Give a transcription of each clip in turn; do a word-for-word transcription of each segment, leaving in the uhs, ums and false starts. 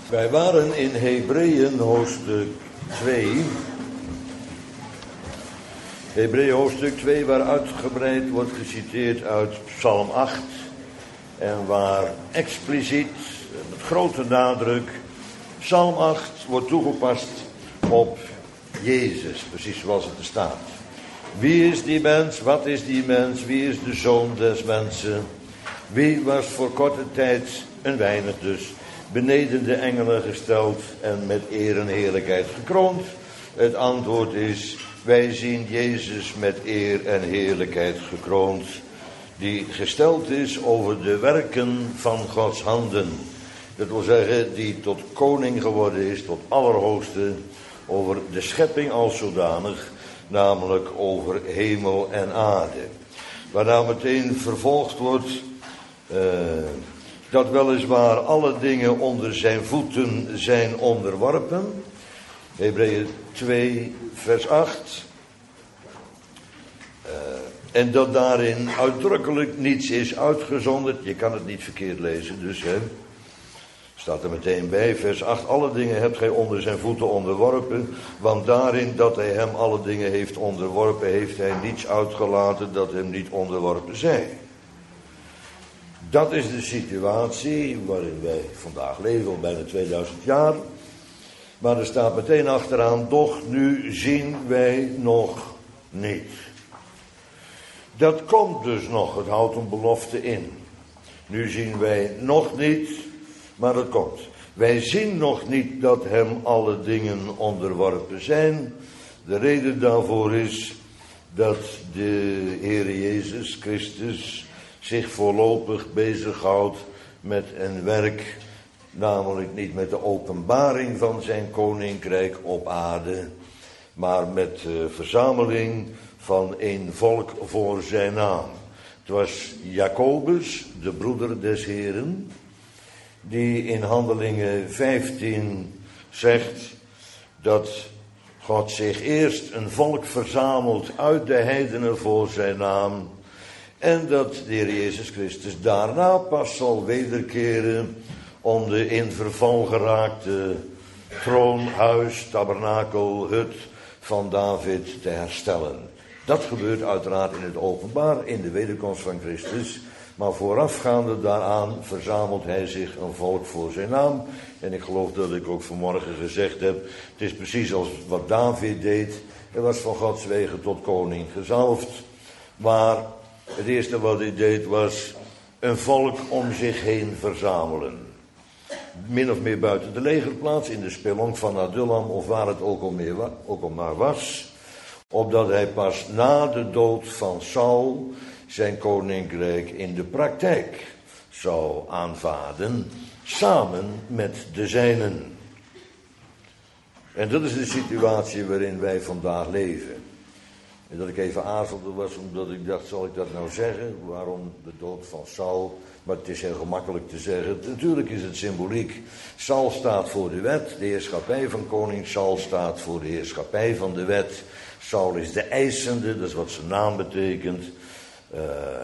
Wij waren in Hebreeën hoofdstuk twee. Hebreeën hoofdstuk twee, waar uitgebreid wordt geciteerd uit Psalm acht. En waar expliciet, met grote nadruk, Psalm acht wordt toegepast op Jezus. Precies zoals het er staat. Wie is die mens? Wat is die mens? Wie is de zoon des mensen? Wie was voor korte tijd, een weinig dus, beneden de engelen gesteld en met eer en heerlijkheid gekroond? Het antwoord is, wij zien Jezus met eer en heerlijkheid gekroond, die gesteld is over de werken van Gods handen. Dat wil zeggen, die tot koning geworden is, tot Allerhoogste, over de schepping als zodanig, namelijk over hemel en aarde. Waarna meteen vervolgd wordt, uh, dat weliswaar alle dingen onder zijn voeten zijn onderworpen. Hebreeën twee vers acht. Uh, en dat daarin uitdrukkelijk niets is uitgezonderd. Je kan het niet verkeerd lezen, dus hè. Staat er meteen bij, vers acht. Alle dingen hebt gij onder zijn voeten onderworpen. Want daarin dat hij hem alle dingen heeft onderworpen, heeft hij niets uitgelaten dat hem niet onderworpen zij. Dat is de situatie waarin wij vandaag leven, al bijna tweeduizend jaar. Maar er staat meteen achteraan, doch nu zien wij nog niet. Dat komt dus nog, het houdt een belofte in. Nu zien wij nog niet, maar dat komt. Wij zien nog niet dat hem alle dingen onderworpen zijn. De reden daarvoor is dat de Heer Jezus Christus zich voorlopig bezighoudt met een werk, namelijk niet met de openbaring van zijn koninkrijk op aarde, maar met de verzameling van een volk voor zijn naam. Het was Jacobus, de broeder des Heren, die in Handelingen vijftien zegt dat God zich eerst een volk verzamelt uit de heidenen voor zijn naam, en dat de Heer Jezus Christus daarna pas zal wederkeren om de in verval geraakte troon, huis, tabernakel, hut van David te herstellen. Dat gebeurt uiteraard in het openbaar, in de wederkomst van Christus. Maar voorafgaande daaraan verzamelt hij zich een volk voor zijn naam. En ik geloof dat ik ook vanmorgen gezegd heb, het is precies als wat David deed. Hij was van Gods wegen tot koning gezalfd. Maar het eerste wat hij deed was een volk om zich heen verzamelen. Min of meer buiten de legerplaats, in de spelonk van Adullam of waar het ook al, meer, ook al maar was. Opdat hij pas na de dood van Saul zijn koninkrijk in de praktijk zou aanvaarden, samen met de zijnen. En dat is de situatie waarin wij vandaag leven. En dat ik even aarzelde was omdat ik dacht, zal ik dat nou zeggen? Waarom de dood van Saul? Maar het is heel gemakkelijk te zeggen. Natuurlijk is het symboliek. Saul staat voor de wet, de heerschappij van koning Saul staat voor de heerschappij van de wet. Saul is de eisende, dat is wat zijn naam betekent. Uh,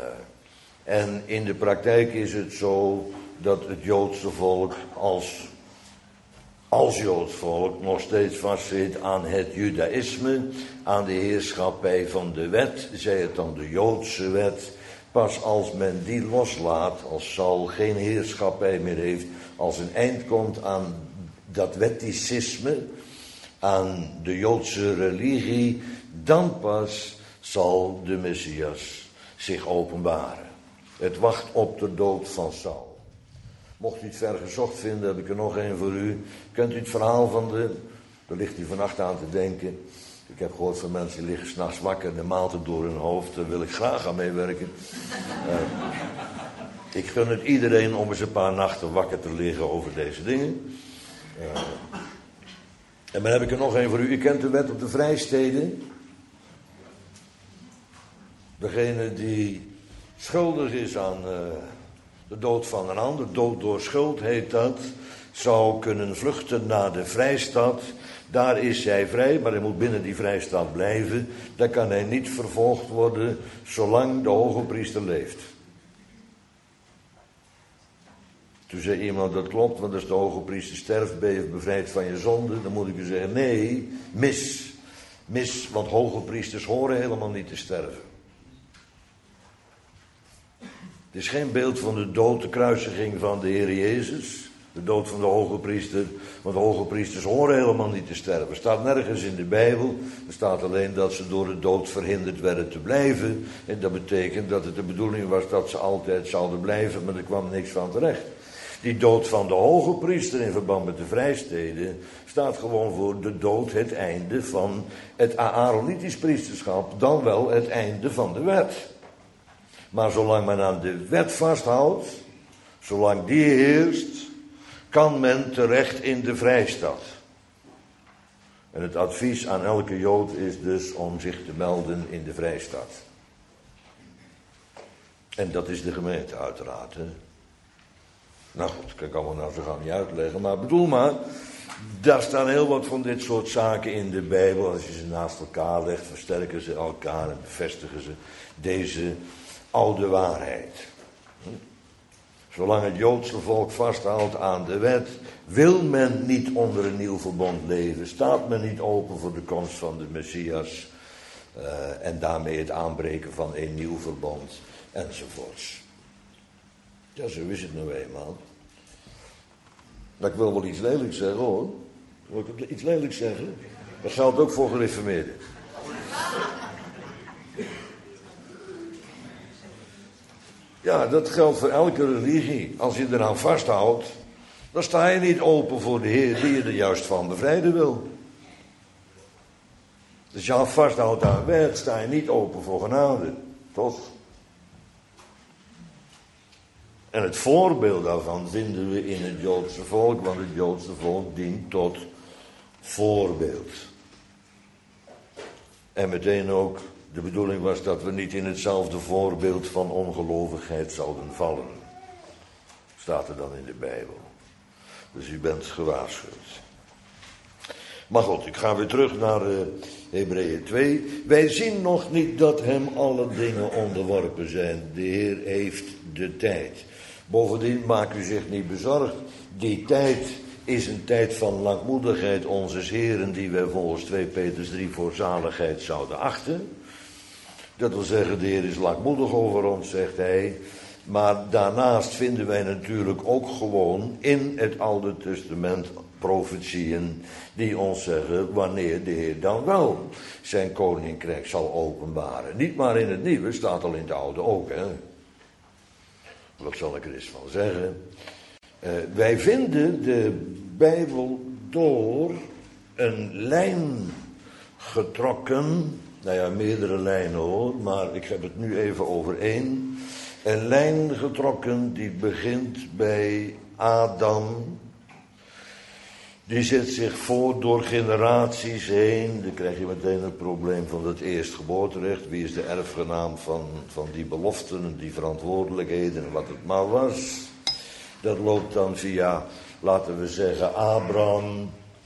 en in de praktijk is het zo dat het Joodse volk als, als Joods volk nog steeds vastzit aan het Judaïsme, aan de heerschappij van de wet, zij het dan de Joodse wet. Pas als men die loslaat, als Saul geen heerschappij meer heeft, als een eind komt aan dat wetticisme, aan de Joodse religie, dan pas zal de Messias zich openbaren. Het wacht op de dood van Saul. Mocht u het ver gezocht vinden, heb ik er nog één voor u. Kent u het verhaal van de... Daar ligt u vannacht aan te denken. Ik heb gehoord van mensen die liggen 's nachts wakker en de maalt het door hun hoofd. Daar wil ik graag aan meewerken. Uh, ik gun het iedereen om eens een paar nachten wakker te liggen over deze dingen. Uh, en dan heb ik er nog één voor u. U kent de wet op de vrijsteden. Degene die schuldig is aan uh, de dood van een ander, dood door schuld heet dat, zou kunnen vluchten naar de vrijstad. Daar is hij vrij, maar hij moet binnen die vrijstad blijven. Daar kan hij niet vervolgd worden zolang de hoge priester leeft. Toen zei iemand, dat klopt, want als de hoge priester sterft, ben je bevrijd van je zonde. Dan moet ik u zeggen, nee, mis. Mis, want hoge priesters horen helemaal niet te sterven. Het is geen beeld van de dood, de kruisiging van de Heer Jezus. De dood van de hoge priester. Want de hoge priesters horen helemaal niet te sterven. Er staat nergens in de Bijbel. Er staat alleen dat ze door de dood verhinderd werden te blijven. En dat betekent dat het de bedoeling was dat ze altijd zouden blijven. Maar er kwam niks van terecht. Die dood van de hoge priester in verband met de vrijsteden staat gewoon voor de dood, het einde van het Aaronitisch priesterschap. Dan wel het einde van de wet. Maar zolang men aan de wet vasthoudt, zolang die heerst, kan men terecht in de vrijstad. En het advies aan elke Jood is dus om zich te melden in de vrijstad. En dat is de gemeente uiteraard. Hè? Nou goed, dat kan ik allemaal nou zo gaan niet uitleggen. Maar bedoel maar, daar staan heel wat van dit soort zaken in de Bijbel. Als je ze naast elkaar legt, versterken ze elkaar en bevestigen ze deze oude waarheid. Zolang het Joodse volk vasthoudt aan de wet, wil men niet onder een nieuw verbond leven. Staat men niet open voor de komst van de Messias. Uh, en daarmee het aanbreken van een nieuw verbond enzovoorts. Ja, zo is het nou eenmaal. Nou, ik wil wel iets lelijks zeggen hoor. Wil ik iets lelijks zeggen? Dat geldt ook voor gereformeerden. Ja, dat geldt voor elke religie. Als je eraan vasthoudt, dan sta je niet open voor de Heer die je er juist van bevrijden wil. Dus als je aan vasthoudt aan wet, sta je niet open voor genade. Toch? En het voorbeeld daarvan vinden we in het Joodse volk, want het Joodse volk dient tot voorbeeld. En meteen ook, de bedoeling was dat we niet in hetzelfde voorbeeld van ongelovigheid zouden vallen. Staat er dan in de Bijbel. Dus u bent gewaarschuwd. Maar goed, ik ga weer terug naar uh, Hebreeën twee. Wij zien nog niet dat hem alle dingen onderworpen zijn. De Heer heeft de tijd. Bovendien, maak u zich niet bezorgd. Die tijd is een tijd van langmoedigheid onzes Heren, die wij volgens twee Petrus drie voor zaligheid zouden achten. Dat wil zeggen, de Heer is langmoedig over ons, zegt hij. Maar daarnaast vinden wij natuurlijk ook gewoon in het Oude Testament profetieën die ons zeggen wanneer de Heer dan wel zijn koninkrijk zal openbaren. Niet maar in het Nieuwe, staat al in het Oude ook, hè. Wat zal ik er eens van zeggen? Uh, wij vinden de Bijbel door een lijn getrokken. Nou ja, meerdere lijnen hoor, maar ik heb het nu even over één. Een lijn getrokken die begint bij Adam. Die zet zich voort door generaties heen. Dan krijg je meteen het probleem van het eerstgeboorterecht. Wie is de erfgenaam van, van die beloften, die verantwoordelijkheden, wat het maar was. Dat loopt dan via, laten we zeggen, Abraham,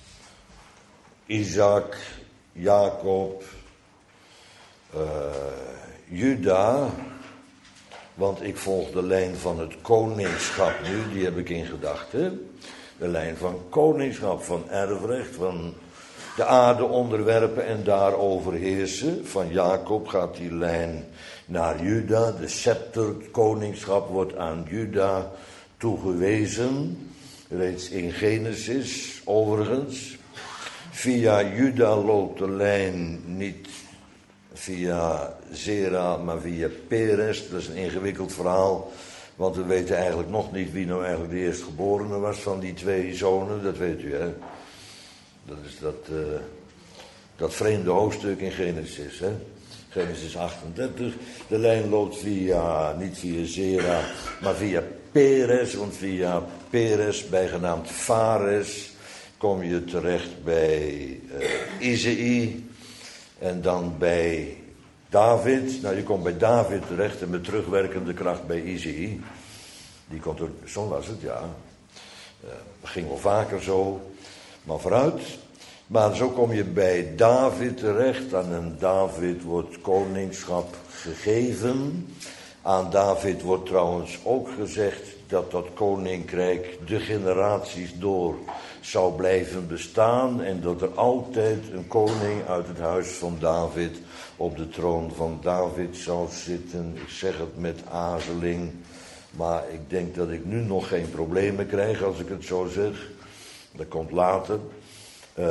Isaac, Jacob, uh, Juda. Want ik volg de lijn van het koningschap nu, die heb ik in gedachten. De lijn van koningschap, van erfrecht, van de aarde onderwerpen en daarover heersen. Van Jacob gaat die lijn naar Juda. De scepter, het koningschap wordt aan Juda toegewezen. Reeds in Genesis, overigens. Via Juda loopt de lijn niet via Zera, maar via Peres. Dat is een ingewikkeld verhaal. Want we weten eigenlijk nog niet wie nou eigenlijk de eerstgeborene was van die twee zonen. Dat weet u, hè. Dat is dat, uh, dat vreemde hoofdstuk in Genesis, hè. Genesis achtendertig. De lijn loopt via, niet via Zera, maar via Peres. Want via Peres, bijgenaamd Fares, kom je terecht bij uh, Izei. En dan bij David. Nou, je komt bij David terecht en met terugwerkende kracht bij Izei. Die komt er, zo was het, ja. Uh, ging wel vaker zo. Maar vooruit. Maar zo kom je bij David terecht. En aan David wordt koningschap gegeven. Aan David wordt trouwens ook gezegd dat dat koninkrijk de generaties door zou blijven bestaan en dat er altijd een koning uit het huis van David op de troon van David zou zitten. Ik zeg het met aarzeling, maar ik denk dat ik nu nog geen problemen krijg als ik het zo zeg. Dat komt later. Uh,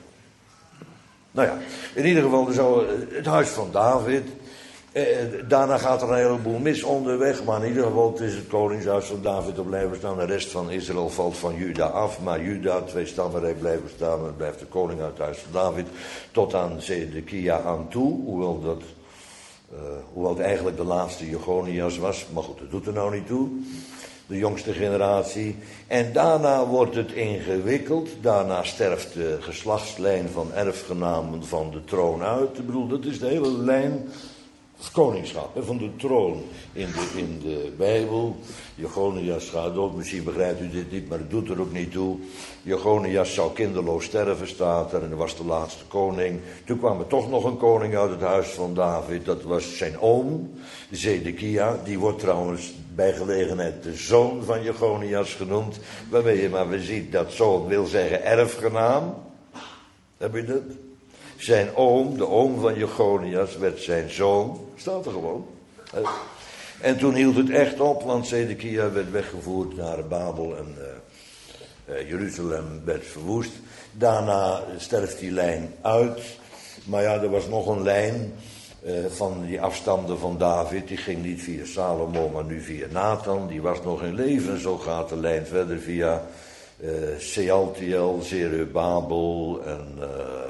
nou ja, in ieder geval er zou het huis van David. Eh, daarna gaat er een heleboel mis onderweg, maar in ieder geval het is het koningshuis van David op blijven staan. De rest van Israël valt van Juda af, maar Juda, twee stammenrijk blijven staan en het blijft de koning uit het huis van David tot aan Zedekia aan toe, hoewel dat, uh, hoewel het eigenlijk de laatste Jechonias was, maar goed, dat doet er nou niet toe. De jongste generatie. En daarna wordt het ingewikkeld. Daarna sterft de geslachtslijn van erfgenamen van de troon uit. Ik bedoel, dat is de hele lijn koningschap, hè, van de troon in de, in de Bijbel. Jechonias gaat dood, misschien begrijpt u dit niet, maar het doet er ook niet toe. Jechonias zou kinderloos sterven, staat er, en dat was de laatste koning. Toen kwam er toch nog een koning uit het huis van David, dat was zijn oom, Zedekia. Die wordt trouwens bij gelegenheid de zoon van Jechonias genoemd, waarmee je maar weer ziet dat zoon wil zeggen erfgenaam. Heb je dat? Zijn oom, de oom van Jechonias, werd zijn zoon. Staat er gewoon. En toen hield het echt op, want Zedekia werd weggevoerd naar Babel en uh, uh, Jeruzalem werd verwoest. Daarna sterft die lijn uit. Maar ja, er was nog een lijn uh, van die afstamde van David. Die ging niet via Salomo, maar nu via Nathan. Die was nog in leven. Zo gaat de lijn verder via uh, Sealtiel, Zerubabel en... Uh,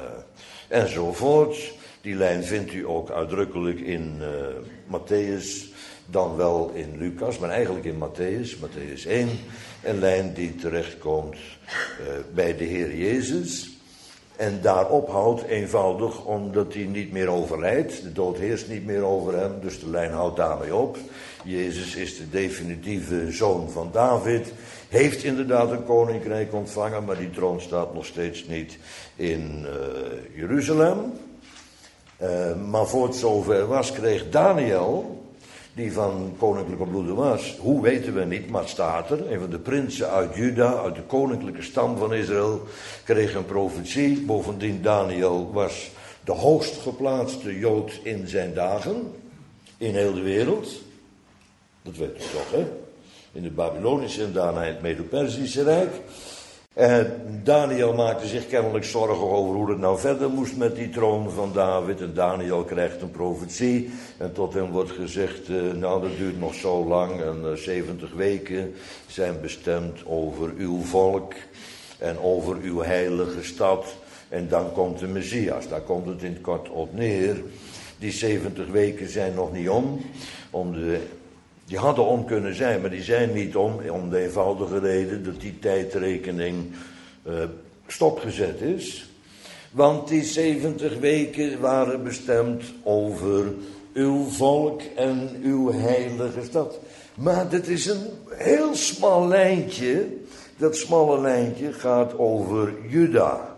enzovoort. Die lijn vindt u ook uitdrukkelijk in uh, Matthäus, dan wel in Lucas, maar eigenlijk in Matthäus, Matthäus één. Een lijn die terechtkomt uh, bij de Heer Jezus. En daar ophoudt eenvoudig omdat hij niet meer overlijdt. De dood heerst niet meer over hem, dus de lijn houdt daarmee op. Jezus is de definitieve zoon van David. Heeft inderdaad een koninkrijk ontvangen, maar die troon staat nog steeds niet in uh, Jeruzalem. Uh, maar voor het zover was, kreeg Daniel, die van koninklijke bloede was, hoe weten we niet, maar het staat er, een van de prinsen uit Juda, uit de koninklijke stam van Israël, kreeg een profetie. Bovendien, Daniel was de hoogst geplaatste Jood in zijn dagen, in heel de wereld. Dat weet u toch, hè? In de Babylonische en daarna in het Medo-Persische Rijk. En Daniel maakte zich kennelijk zorgen over hoe het nou verder moest met die troon van David. En Daniel krijgt een profetie. En tot hem wordt gezegd, uh, nou dat duurt nog zo lang. En uh, zeventig weken zijn bestemd over uw volk. En over uw heilige stad. En dan komt de Messias. Daar komt het in het kort op neer. Die zeventig weken zijn nog niet om. Om de... Die hadden om kunnen zijn, maar die zijn niet om, om de eenvoudige reden dat die tijdrekening uh, stopgezet is. Want die zeventig weken waren bestemd over uw volk en uw heilige stad. Maar dat is een heel smal lijntje. Dat smalle lijntje gaat over Juda.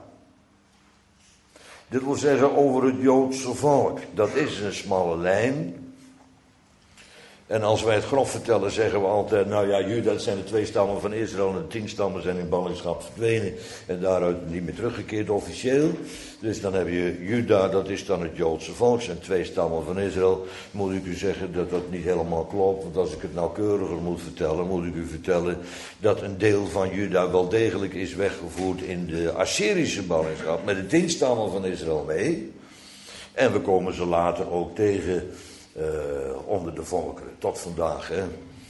Dit wil zeggen over het Joodse volk. Dat is een smalle lijn. En als wij het grof vertellen, zeggen we altijd, nou ja, Juda, dat zijn de twee stammen van Israël en de tien stammen zijn in ballingschap verdwenen en daaruit niet meer teruggekeerd officieel. Dus dan heb je Juda, dat is dan het Joodse volk, zijn twee stammen van Israël. Moet ik u zeggen dat dat niet helemaal klopt, want als ik het nauwkeuriger moet vertellen, moet ik u vertellen dat een deel van Juda wel degelijk is weggevoerd in de Assyrische ballingschap, met de tien stammen van Israël mee. En we komen ze later ook tegen... Uh, onder de volkeren, tot vandaag. Hè.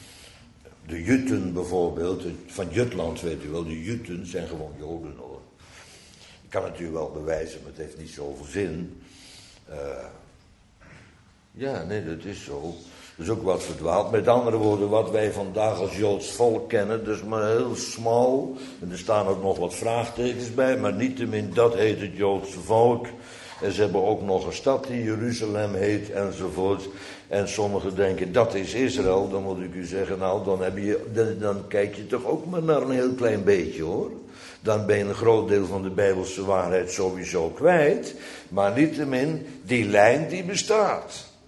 De Jutten bijvoorbeeld, van Jutland weet u wel, de Jutten zijn gewoon Joden hoor. Ik kan het u wel bewijzen, maar het heeft niet zoveel zin. Uh, ja, nee, dat is zo. Dat is ook wat verdwaald. Met andere woorden, wat wij vandaag als Joods volk kennen, dat is maar heel smal. En er staan ook nog wat vraagtekens bij, maar niettemin, dat heet het Joodse volk. En ze hebben ook nog een stad die Jeruzalem heet enzovoort. En sommigen denken dat is Israël. Dan moet ik u zeggen, nou dan, heb je, dan, dan kijk je toch ook maar naar een heel klein beetje hoor. Dan ben je een groot deel van de Bijbelse waarheid sowieso kwijt. Maar niettemin, die lijn die bestaat.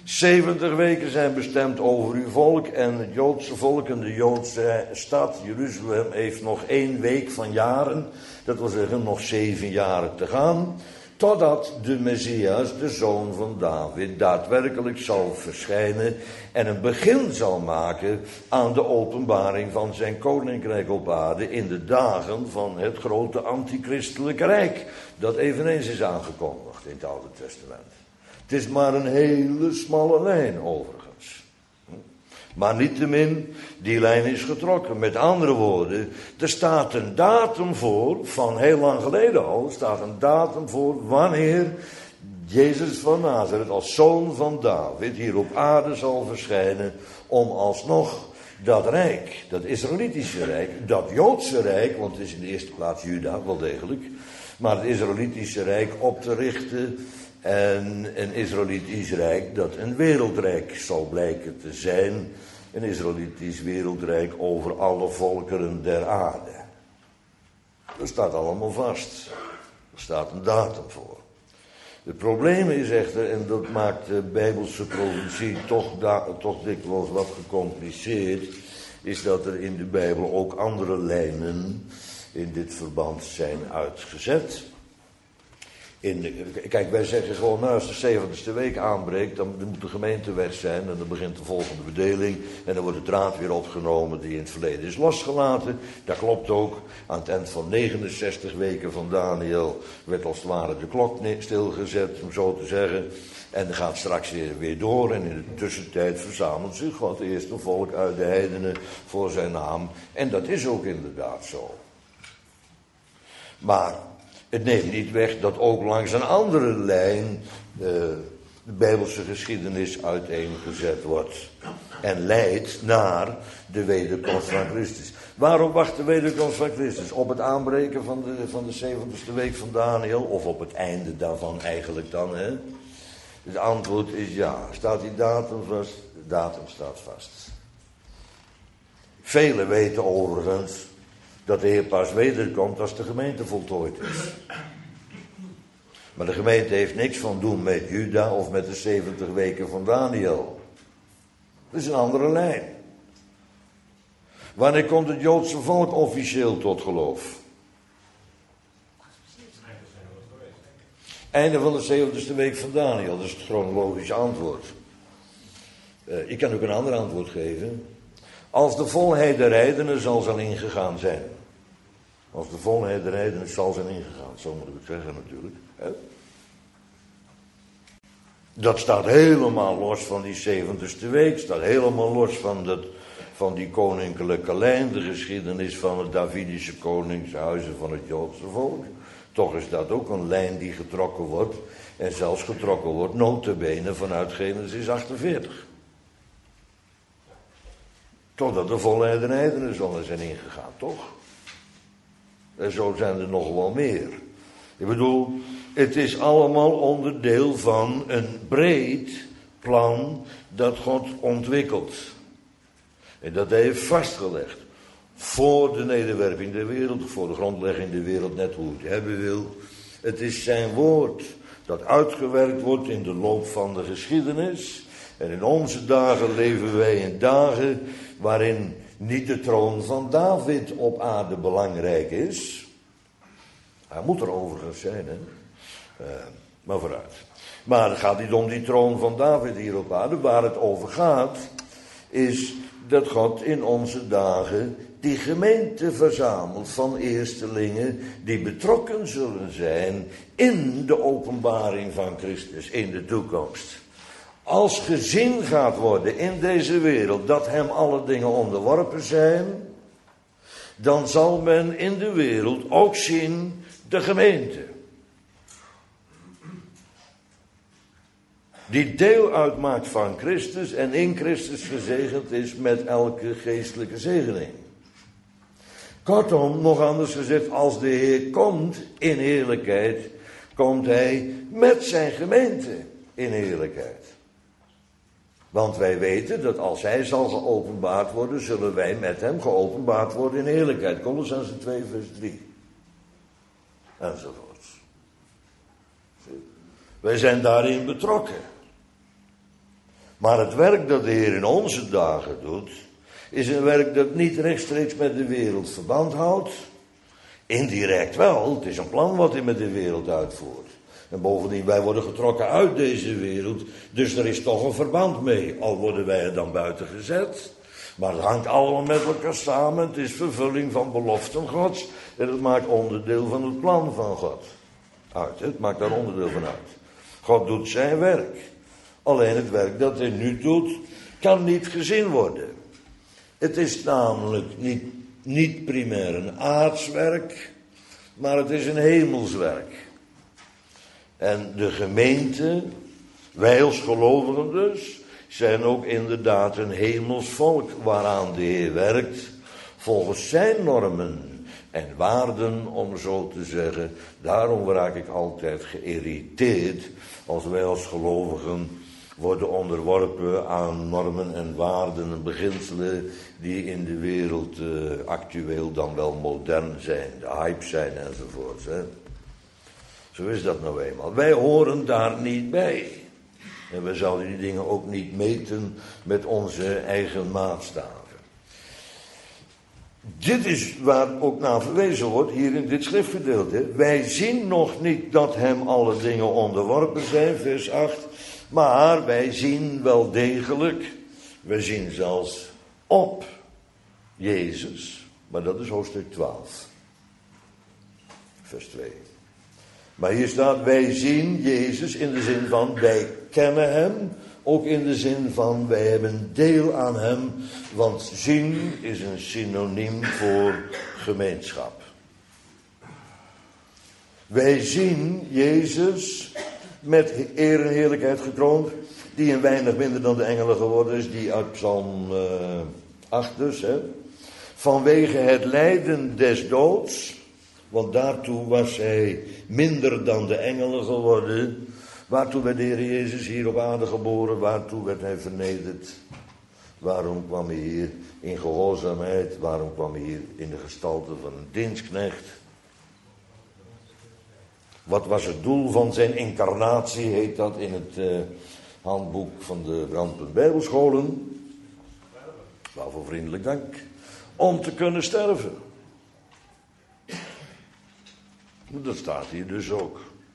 zeventig weken zijn bestemd over uw volk en het Joodse volk en de Joodse stad Jeruzalem heeft nog één week van jaren, dat wil zeggen nog zeven jaren te gaan, totdat de Messias, de zoon van David, daadwerkelijk zal verschijnen en een begin zal maken aan de openbaring van zijn koninkrijk op aarde in de dagen van het grote antichristelijke rijk, dat eveneens is aangekondigd in het Oude Testament. Het is maar een hele smalle lijn overigens. Maar niettemin, die lijn is getrokken. Met andere woorden, er staat een datum voor, van heel lang geleden al, staat een datum voor wanneer Jezus van Nazareth als zoon van David hier op aarde zal verschijnen om alsnog dat rijk, dat Israëlitische rijk, dat Joodse rijk, want het is in de eerste plaats Juda, wel degelijk, maar het Israëlitische rijk op te richten. En een Israëlitisch rijk dat een wereldrijk zal blijken te zijn. Een Israëlitisch wereldrijk over alle volkeren der aarde. Dat staat allemaal vast. Er staat een datum voor. Het probleem is echter, en dat maakt de Bijbelse profetie toch, da- toch dikwijls wat gecompliceerd, is dat er in de Bijbel ook andere lijnen in dit verband zijn uitgezet. In de, kijk, wij zeggen gewoon, nou, als de zeventigste week aanbreekt, dan moet de gemeente weg zijn en dan begint de volgende bedeling en dan wordt de draad weer opgenomen die in het verleden is losgelaten. Dat klopt ook. Aan het eind van negenenzestig weken van Daniel werd als het ware de klok stilgezet, om zo te zeggen. En dan gaat straks weer, weer door en in de tussentijd verzamelt zich God het eerste volk uit de heidenen voor zijn naam. En dat is ook inderdaad zo. Maar het neemt niet weg dat ook langs een andere lijn uh, de Bijbelse geschiedenis uiteengezet wordt. En leidt naar de wederkomst van Christus. Waarom wacht de wederkomst van Christus? Op het aanbreken van de, van de zeventigste week van Daniel? Of op het einde daarvan eigenlijk dan, hè? Het antwoord is ja. Staat die datum vast? De datum staat vast. Velen weten overigens dat de Heer pas wederkomt als de gemeente voltooid is. Maar de gemeente heeft niks van doen met Juda of met de zeventig weken van Daniel. Dat is een andere lijn. Wanneer komt het Joodse volk officieel tot geloof? Einde van de zeventigste week van Daniel, dat is het chronologische antwoord. Uh, ik kan ook een ander antwoord geven. Als de volheid der heidenen zal zijn ingegaan zijn. Als de volheid der heidenen zal zijn ingegaan, zo moet ik het zeggen natuurlijk. Hè? Dat staat helemaal los van die zeventigste week, staat helemaal los van, dat, van die koninklijke lijn, de geschiedenis van het Davidische koningshuizen van het Joodse volk. Toch is dat ook een lijn die getrokken wordt, en zelfs getrokken wordt, nota bene vanuit Genesis achtenveertig. Totdat de volheid der heidenen zullen zijn ingegaan, toch? En zo zijn er nog wel meer. Ik bedoel, het is allemaal onderdeel van een breed plan dat God ontwikkelt. En dat hij heeft vastgelegd. Voor de nederwerping der wereld, voor de grondlegging der wereld, net hoe het hebben wil. Het is zijn woord dat uitgewerkt wordt in de loop van de geschiedenis. En in onze dagen leven wij in dagen waarin niet de troon van David op aarde belangrijk is. Hij moet er overigens zijn, hè. Uh, maar vooruit. Maar het gaat niet om die troon van David hier op aarde. Waar het over gaat, is dat God in onze dagen die gemeente verzamelt van eerstelingen die betrokken zullen zijn in de openbaring van Christus in de toekomst. Als gezien gaat worden in deze wereld dat hem alle dingen onderworpen zijn, dan zal men in de wereld ook zien de gemeente. Die deel uitmaakt van Christus en in Christus gezegend is met elke geestelijke zegening. Kortom, nog anders gezegd, als de Heer komt in heerlijkheid, komt hij met zijn gemeente in heerlijkheid. Want wij weten dat als hij zal geopenbaard worden, zullen wij met hem geopenbaard worden in heerlijkheid. Kolossenzen twee vers drie. Enzovoort. Wij zijn daarin betrokken. Maar het werk dat de Heer in onze dagen doet, is een werk dat niet rechtstreeks met de wereld verband houdt. Indirect wel, het is een plan wat hij met de wereld uitvoert. En bovendien, wij worden getrokken uit deze wereld, dus er is toch een verband mee. Al worden wij er dan buiten gezet. Maar het hangt allemaal met elkaar samen. Het is vervulling van beloften Gods. En het maakt onderdeel van het plan van God uit. Het maakt daar onderdeel van uit. God doet zijn werk. Alleen het werk dat hij nu doet, kan niet gezien worden. Het is namelijk niet, niet primair een aards werk, maar het is een hemels werk. En de gemeente, wij als gelovigen dus, zijn ook inderdaad een hemels volk waaraan de Heer werkt, volgens zijn normen en waarden, om zo te zeggen. Daarom raak ik altijd geïrriteerd als wij als gelovigen worden onderworpen aan normen en waarden en beginselen die in de wereld uh, actueel dan wel modern zijn, de hype zijn enzovoorts. Hè. Zo is dat nou eenmaal. Wij horen daar niet bij. En we zouden die dingen ook niet meten met onze eigen maatstaven. Dit is waar ook naar verwezen wordt, hier in dit schriftgedeelte. Wij zien nog niet dat hem alle dingen onderworpen zijn, vers acht. Maar wij zien wel degelijk, wij zien zelfs op Jezus. Maar dat is hoofdstuk twaalf. Vers twee. Maar hier staat, wij zien Jezus in de zin van, wij kennen hem. Ook in de zin van, wij hebben deel aan hem. Want zien is een synoniem voor gemeenschap. Wij zien Jezus met eer en heerlijkheid gekroond, die een weinig minder dan de engelen geworden is, die uit Psalm uh, acht dus, hè. Vanwege het lijden des doods, want daartoe was hij minder dan de engelen geworden. Waartoe werd de Heer Jezus hier op aarde geboren, waartoe werd hij vernederd. Waarom kwam hij hier in gehoorzaamheid, waarom kwam hij hier in de gestalte van een dienstknecht. Wat was het doel van zijn incarnatie, heet dat in het uh, handboek van de Brandpunt Bijbelscholen. Waarvoor vriendelijk dank. Om te kunnen sterven. Dat staat hier dus ook.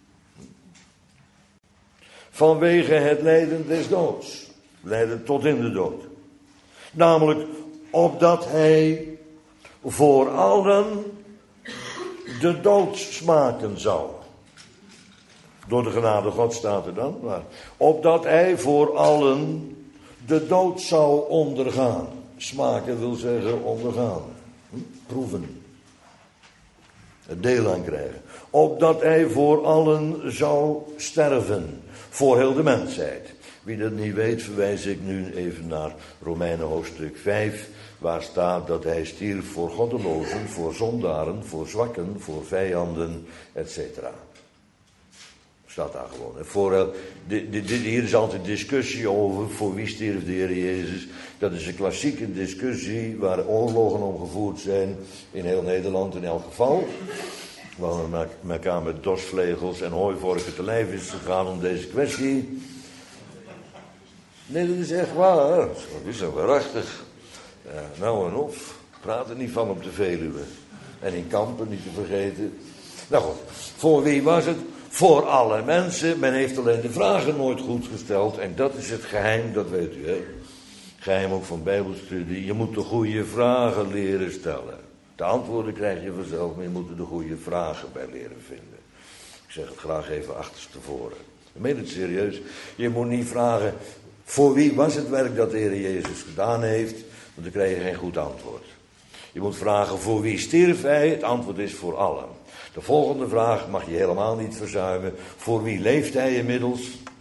Vanwege het lijden des doods. Lijden tot in de dood. Namelijk, opdat hij voor allen de dood smaken zou. Door de genade God staat er dan. Maar opdat hij voor allen de dood zou ondergaan. Smaken wil zeggen ondergaan. Hm? Proeven. Het deel aan krijgen. Opdat hij voor allen zou sterven. Voor heel de mensheid. Wie dat niet weet, verwijs ik nu even naar Romeinen hoofdstuk vijf. Waar staat dat hij stierf voor goddelozen, voor zondaren, voor zwakken, voor vijanden, et cetera. Staat daar gewoon. Voor, de, de, de, hier is altijd discussie over voor wie stierf de Heer Jezus. Dat is een klassieke discussie waar oorlogen om gevoerd zijn in heel Nederland in elk geval. Waar men elkaar met dosvlegels en hooivorken te lijf is gegaan om deze kwestie. Nee, dat is echt waar. Dat is zo waarachtig. Ja, nou en of. Praat er niet van op de Veluwe. En in Kampen niet te vergeten. Nou goed, voor wie was het? Voor alle mensen. Men heeft alleen de vragen nooit goed gesteld. En dat is het geheim, dat weet u, hè. Geheim ook van Bijbelstudie. Je moet de goede vragen leren stellen. De antwoorden krijg je vanzelf, maar je moet er de goede vragen bij leren vinden. Ik zeg het graag even achterstevoren. Ik meen het serieus. Je moet niet vragen, voor wie was het werk dat de Heer Jezus gedaan heeft? Want dan krijg je geen goed antwoord. Je moet vragen, voor wie stierf hij? Het antwoord is voor allen. De volgende vraag mag je helemaal niet verzuimen. Voor wie leeft hij inmiddels?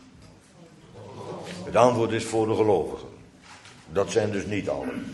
Het antwoord is voor de gelovigen. Dat zijn dus niet allen.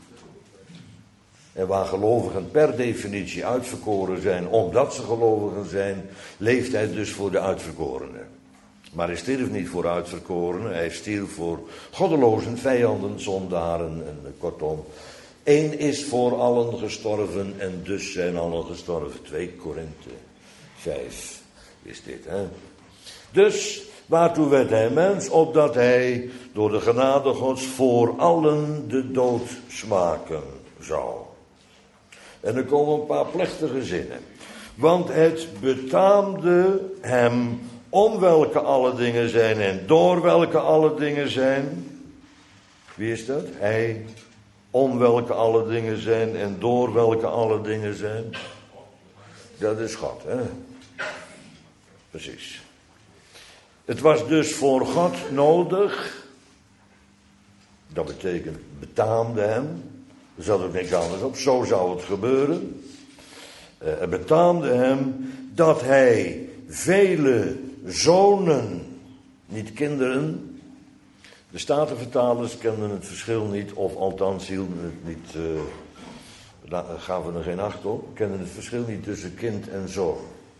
En waar gelovigen per definitie uitverkoren zijn, omdat ze gelovigen zijn, leeft hij dus voor de uitverkorenen. Maar hij stierf niet voor uitverkorenen, hij stierf voor goddelozen, vijanden, zondaren en kortom. Eén is voor allen gestorven en dus zijn allen gestorven. twee Korinthe vijf is dit, hè. Dus Waartoe werd hij mens? Opdat hij door de genade Gods voor allen de dood smaken zou. En er komen een paar plechtige zinnen. Want het betaamde hem om welke alle dingen zijn en door welke alle dingen zijn. Wie is dat? Hij, om welke alle dingen zijn en door welke alle dingen zijn. Dat is God, hè? Precies. Het was dus voor God nodig, dat betekent betaamde hem, er zat ook niks anders op, zo zou het gebeuren. Uh, het betaamde hem dat hij vele zonen, niet kinderen, de Statenvertalers kenden het verschil niet, of althans hielden het niet, uh, daar gaven er geen acht op, kenden het verschil niet tussen kind en zoon.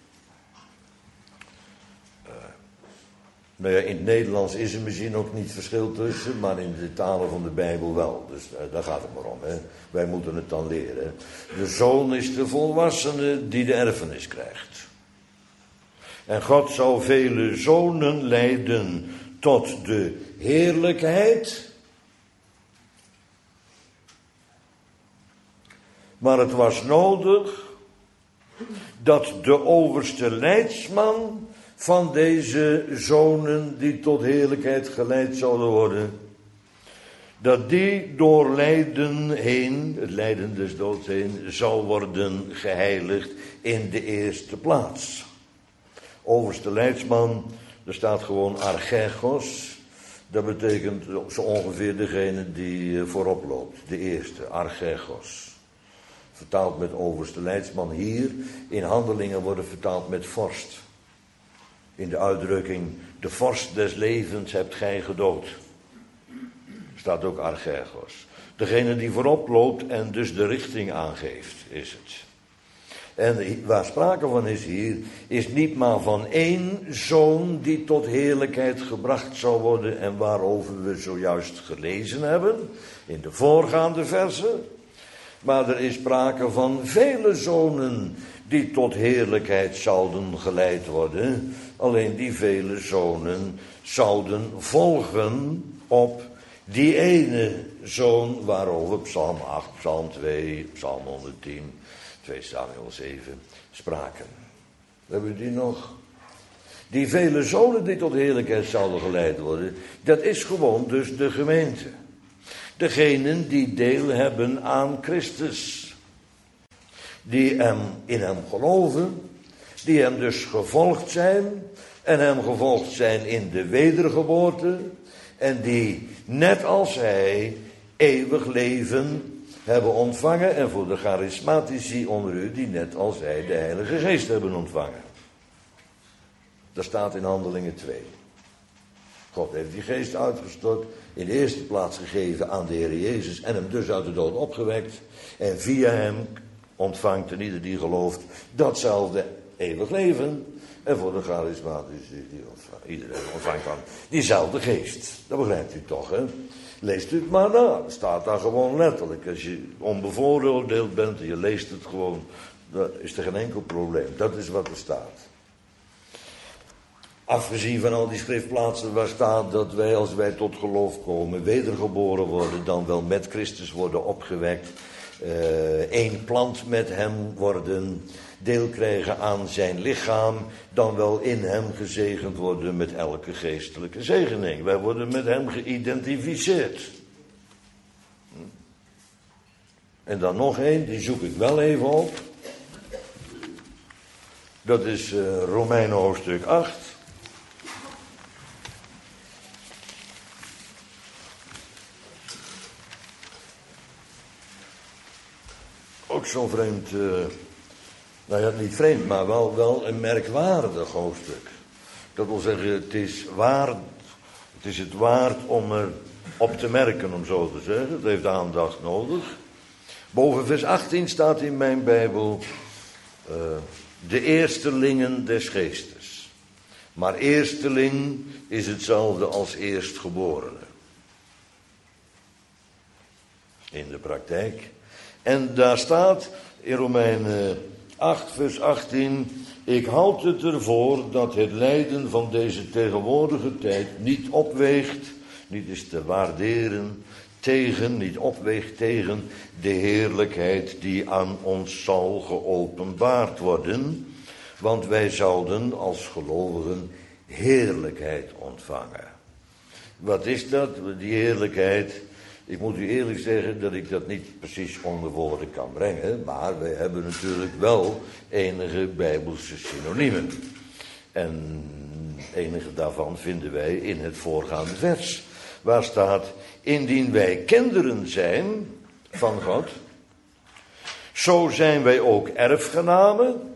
Nou ja, in het Nederlands is er misschien ook niet verschil tussen, maar in de talen van de Bijbel wel. Dus uh, daar gaat het maar om, hè. Wij moeten het dan leren. De zoon is de volwassene die de erfenis krijgt. En God zou vele zonen leiden tot de heerlijkheid. Maar het was nodig dat de overste leidsman van deze zonen die tot heerlijkheid geleid zouden worden, dat die door lijden heen, het lijden des doods heen, zal worden geheiligd in de eerste plaats. Overste leidsman, er staat gewoon archegos, dat betekent zo ongeveer degene die voorop loopt, de eerste, archegos. Vertaald met overste leidsman hier, in Handelingen worden vertaald met vorst. In de uitdrukking, de vorst des levens hebt gij gedood. Staat ook archegos. Degene die voorop loopt en dus de richting aangeeft, is het. En waar sprake van is hier, is niet maar van één zoon die tot heerlijkheid gebracht zou worden en waarover we zojuist gelezen hebben, in de voorgaande versen. Maar er is sprake van vele zonen die tot heerlijkheid zouden geleid worden. Alleen die vele zonen zouden volgen op die ene zoon waarover Psalm acht, Psalm twee, Psalm honderdtien, twee Samuel zeven spraken. Hebben we die nog? Die vele zonen die tot heerlijkheid zouden geleid worden, dat is gewoon dus de gemeente. Degenen die deel hebben aan Christus. Die hem, in hem geloven, die hem dus gevolgd zijn en hem gevolgd zijn in de wedergeboorte en die net als hij eeuwig leven hebben ontvangen en voor de charismatici onder u die net als hij de Heilige Geest hebben ontvangen. Dat staat in Handelingen twee. God heeft die geest uitgestort, in de eerste plaats gegeven aan de Heer Jezus en hem dus uit de dood opgewekt en via hem ontvangt en ieder die gelooft datzelfde eeuwig leven. En voor de charismatici, die ontvangt, iedereen ontvangt dan diezelfde geest. Dat begrijpt u toch, hè? Leest u het maar na. Het staat daar gewoon letterlijk. Als je onbevooroordeeld bent en je leest het gewoon, dan is er geen enkel probleem. Dat is wat er staat. Afgezien van al die schriftplaatsen waar staat dat wij als wij tot geloof komen, wedergeboren worden, dan wel met Christus worden opgewekt, uh, één plant met hem worden, deel krijgen aan zijn lichaam, dan wel in hem gezegend worden met elke geestelijke zegening. Wij worden met hem geïdentificeerd. En dan nog één, die zoek ik wel even op. Dat is uh, Romeinen hoofdstuk acht. Ook zo'n vreemd, uh, nou ja, niet vreemd, maar wel, wel een merkwaardig hoofdstuk. Dat wil zeggen, het is waard, het is het waard om er op te merken, om zo te zeggen. Het heeft aandacht nodig. Boven vers achttien staat in mijn Bijbel, uh, de eerstelingen des geestes. Maar eersteling is hetzelfde als eerstgeborene. In de praktijk. En daar staat in Romeinen acht vers achttien. Ik houd het ervoor dat het lijden van deze tegenwoordige tijd niet opweegt, niet is te waarderen, tegen, niet opweegt tegen de heerlijkheid die aan ons zal geopenbaard worden. Want wij zouden als gelovigen heerlijkheid ontvangen. Wat is dat, die heerlijkheid? Ik moet u eerlijk zeggen dat ik dat niet precies onder woorden kan brengen. Maar wij hebben natuurlijk wel enige bijbelse synoniemen. En enige daarvan vinden wij in het voorgaande vers. Waar staat, indien wij kinderen zijn van God, zo zijn wij ook erfgenamen.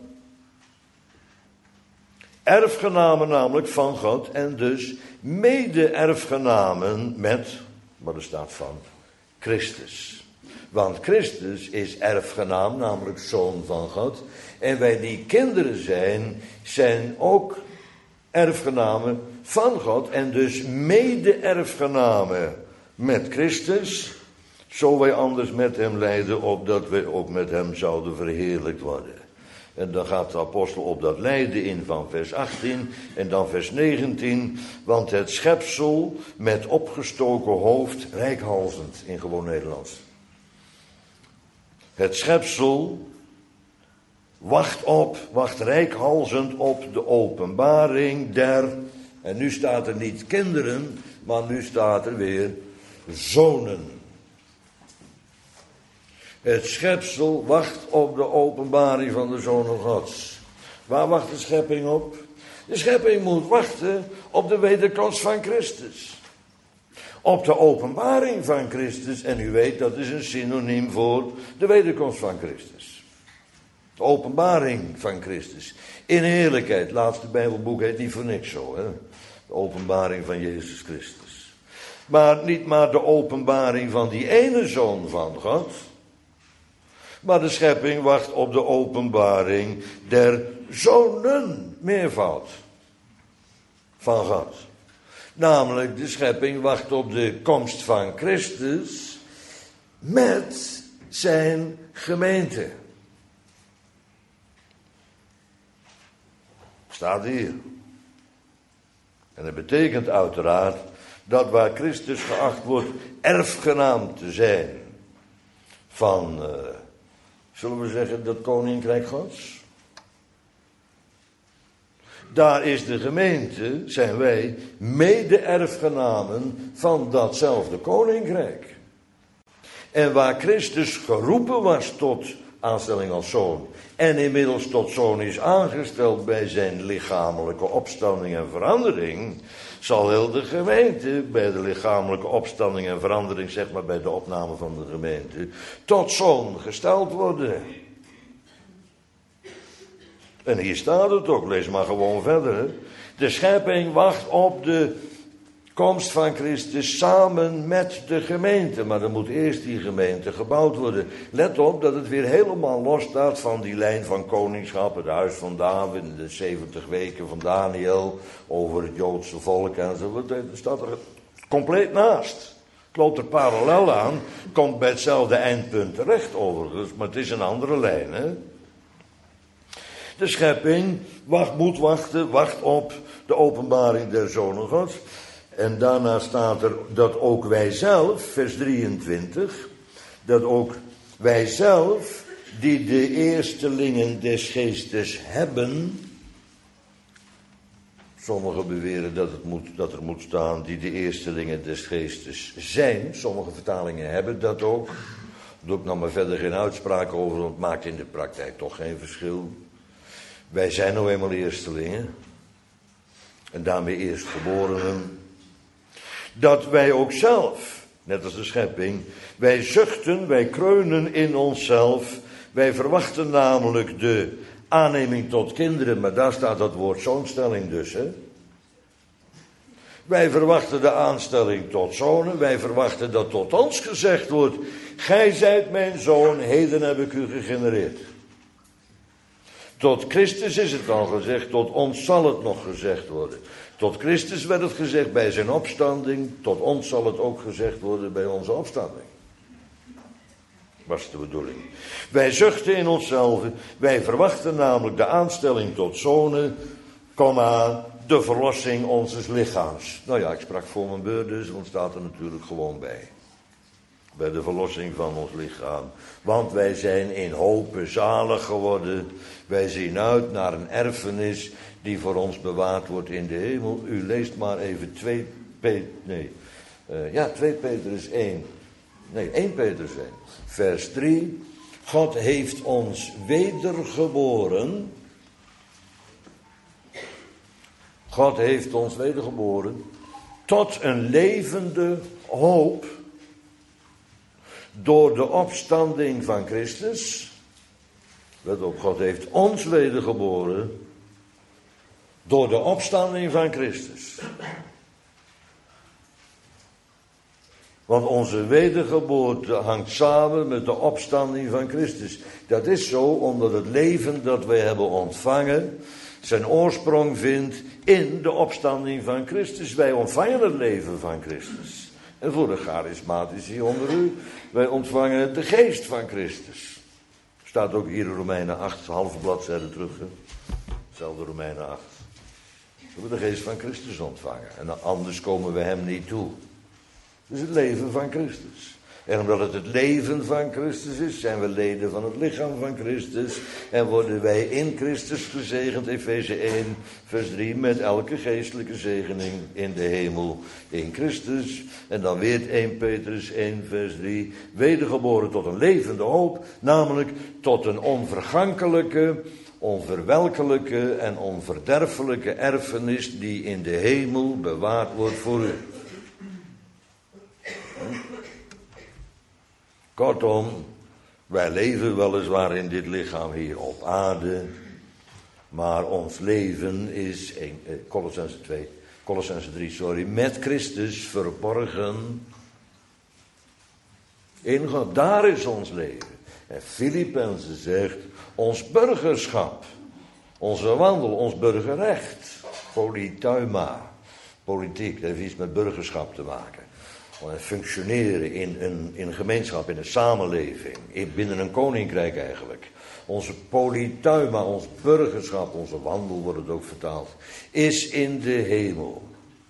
Erfgenamen namelijk van God en dus mede-erfgenamen met, wat er staat van, Christus. Want Christus is erfgenaam, namelijk zoon van God. En wij die kinderen zijn, zijn ook erfgenamen van God en dus mede-erfgenamen met Christus. Zo wij anders met hem lijden, opdat wij ook met hem zouden verheerlijkt worden. En dan gaat de apostel op dat lijden in van vers achttien en dan vers negentien. Want het schepsel met opgestoken hoofd, reikhalzend in gewoon Nederlands. Het schepsel wacht op, wacht reikhalzend op de openbaring der, en nu staat er niet kinderen, maar nu staat er weer zonen. Het schepsel wacht op de openbaring van de Zonen Gods. Waar wacht de schepping op? De schepping moet wachten op de wederkomst van Christus. Op de openbaring van Christus. En u weet, dat is een synoniem voor de wederkomst van Christus. De openbaring van Christus. In heerlijkheid. Het laatste Bijbelboek heet niet voor niks zo. Hè? De openbaring van Jezus Christus. Maar niet maar de openbaring van die ene Zoon van God. Maar de schepping wacht op de openbaring der zonen, meervoud, van God. Namelijk, de schepping wacht op de komst van Christus met zijn gemeente. Staat hier. En dat betekent uiteraard dat waar Christus geacht wordt erfgenaam te zijn van, uh, zullen we zeggen, dat koninkrijk Gods. Daar is de gemeente, zijn wij, mede-erfgenamen van datzelfde koninkrijk. En waar Christus geroepen was tot aanstelling als zoon, en inmiddels tot zoon is aangesteld bij zijn lichamelijke opstanding en verandering, zal heel de gemeente bij de lichamelijke opstanding en verandering, zeg maar bij de opname van de gemeente, tot zoon gesteld worden. En hier staat het ook, lees maar gewoon verder. Hè. De schepping wacht op de komst van Christus samen met de gemeente. Maar dan moet eerst die gemeente gebouwd worden. Let op dat het weer helemaal los staat van die lijn van koningschap, het huis van David, de zeventig weken van Daniel, over het Joodse volk en zo. Dat staat er compleet naast. Het loopt er parallel aan, komt bij hetzelfde eindpunt terecht overigens, maar het is een andere lijn, hè. De schepping wacht, moet wachten, wacht op de openbaring der zonen Gods. En daarna staat er dat ook wij zelf, vers drieëntwintig, dat ook wij zelf, die de eerstelingen des geestes hebben. Sommigen beweren dat, het moet, dat er moet staan die de eerstelingen des geestes zijn. Sommige vertalingen hebben dat ook. Daar doe ik nog maar verder geen uitspraak over, want het maakt in de praktijk toch geen verschil. Wij zijn nou eenmaal eerstelingen. En daarmee eerstgeborenen. Dat wij ook zelf, net als de schepping, wij zuchten, wij kreunen in onszelf. Wij verwachten namelijk de aanneming tot kinderen, maar daar staat dat woord zoonstelling dus, hè. Wij verwachten de aanstelling tot zonen, wij verwachten dat tot ons gezegd wordt, gij zijt mijn zoon, heden heb ik u gegenereerd. Tot Christus is het al gezegd, tot ons zal het nog gezegd worden. Tot Christus werd het gezegd bij zijn opstanding, tot ons zal het ook gezegd worden bij onze opstanding. was de bedoeling. Wij zuchten in onszelf, wij verwachten namelijk de aanstelling tot zonen, comma, de verlossing onzes lichaams. Nou ja, ik sprak voor mijn beurt dus, want staat er natuurlijk gewoon bij. Bij de verlossing van ons lichaam. Want wij zijn in hope zalig geworden. Wij zien uit naar een erfenis die voor ons bewaard wordt in de hemel. U leest maar even twee Petrus, nee, uh, ja, twee Petrus één. Nee, één Petrus één. Vers drie. God heeft ons wedergeboren. God heeft ons wedergeboren tot een levende hoop door de opstanding van Christus. Let op, God heeft ons wedergeboren door de opstanding van Christus. Want onze wedergeboorte hangt samen met de opstanding van Christus. Dat is zo omdat het leven dat wij hebben ontvangen zijn oorsprong vindt in de opstanding van Christus. Wij ontvangen het leven van Christus. En voor de charismatici onder u, wij ontvangen de geest van Christus. Staat ook hier in Romeinen acht, halve bladzijde terug. Hè? Hetzelfde Romeinen acht. We hebben de geest van Christus ontvangen. En anders komen we hem niet toe. Dus het leven van Christus. En omdat het het leven van Christus is, zijn we leden van het lichaam van Christus. En worden wij in Christus gezegend, Efeze één, vers drie, met elke geestelijke zegening in de hemel in Christus. En dan weer één Petrus één, vers drie, wedergeboren tot een levende hoop, namelijk tot een onvergankelijke, onverwelkelijke en onverderfelijke erfenis die in de hemel bewaard wordt voor u. Kortom, wij leven weliswaar in dit lichaam hier op aarde, maar ons leven is, Kolossenzen twee, Kolossenzen drie, sorry, met Christus verborgen in God. Daar is ons leven. En Filippenzen zegt, ons burgerschap, onze wandel, ons burgerrecht, politeuma, politiek, dat heeft iets met burgerschap te maken. Functioneren in een, in een gemeenschap, in een samenleving, in, binnen een koninkrijk eigenlijk. Onze politeuma, ons burgerschap, onze wandel wordt het ook vertaald, is in de hemel.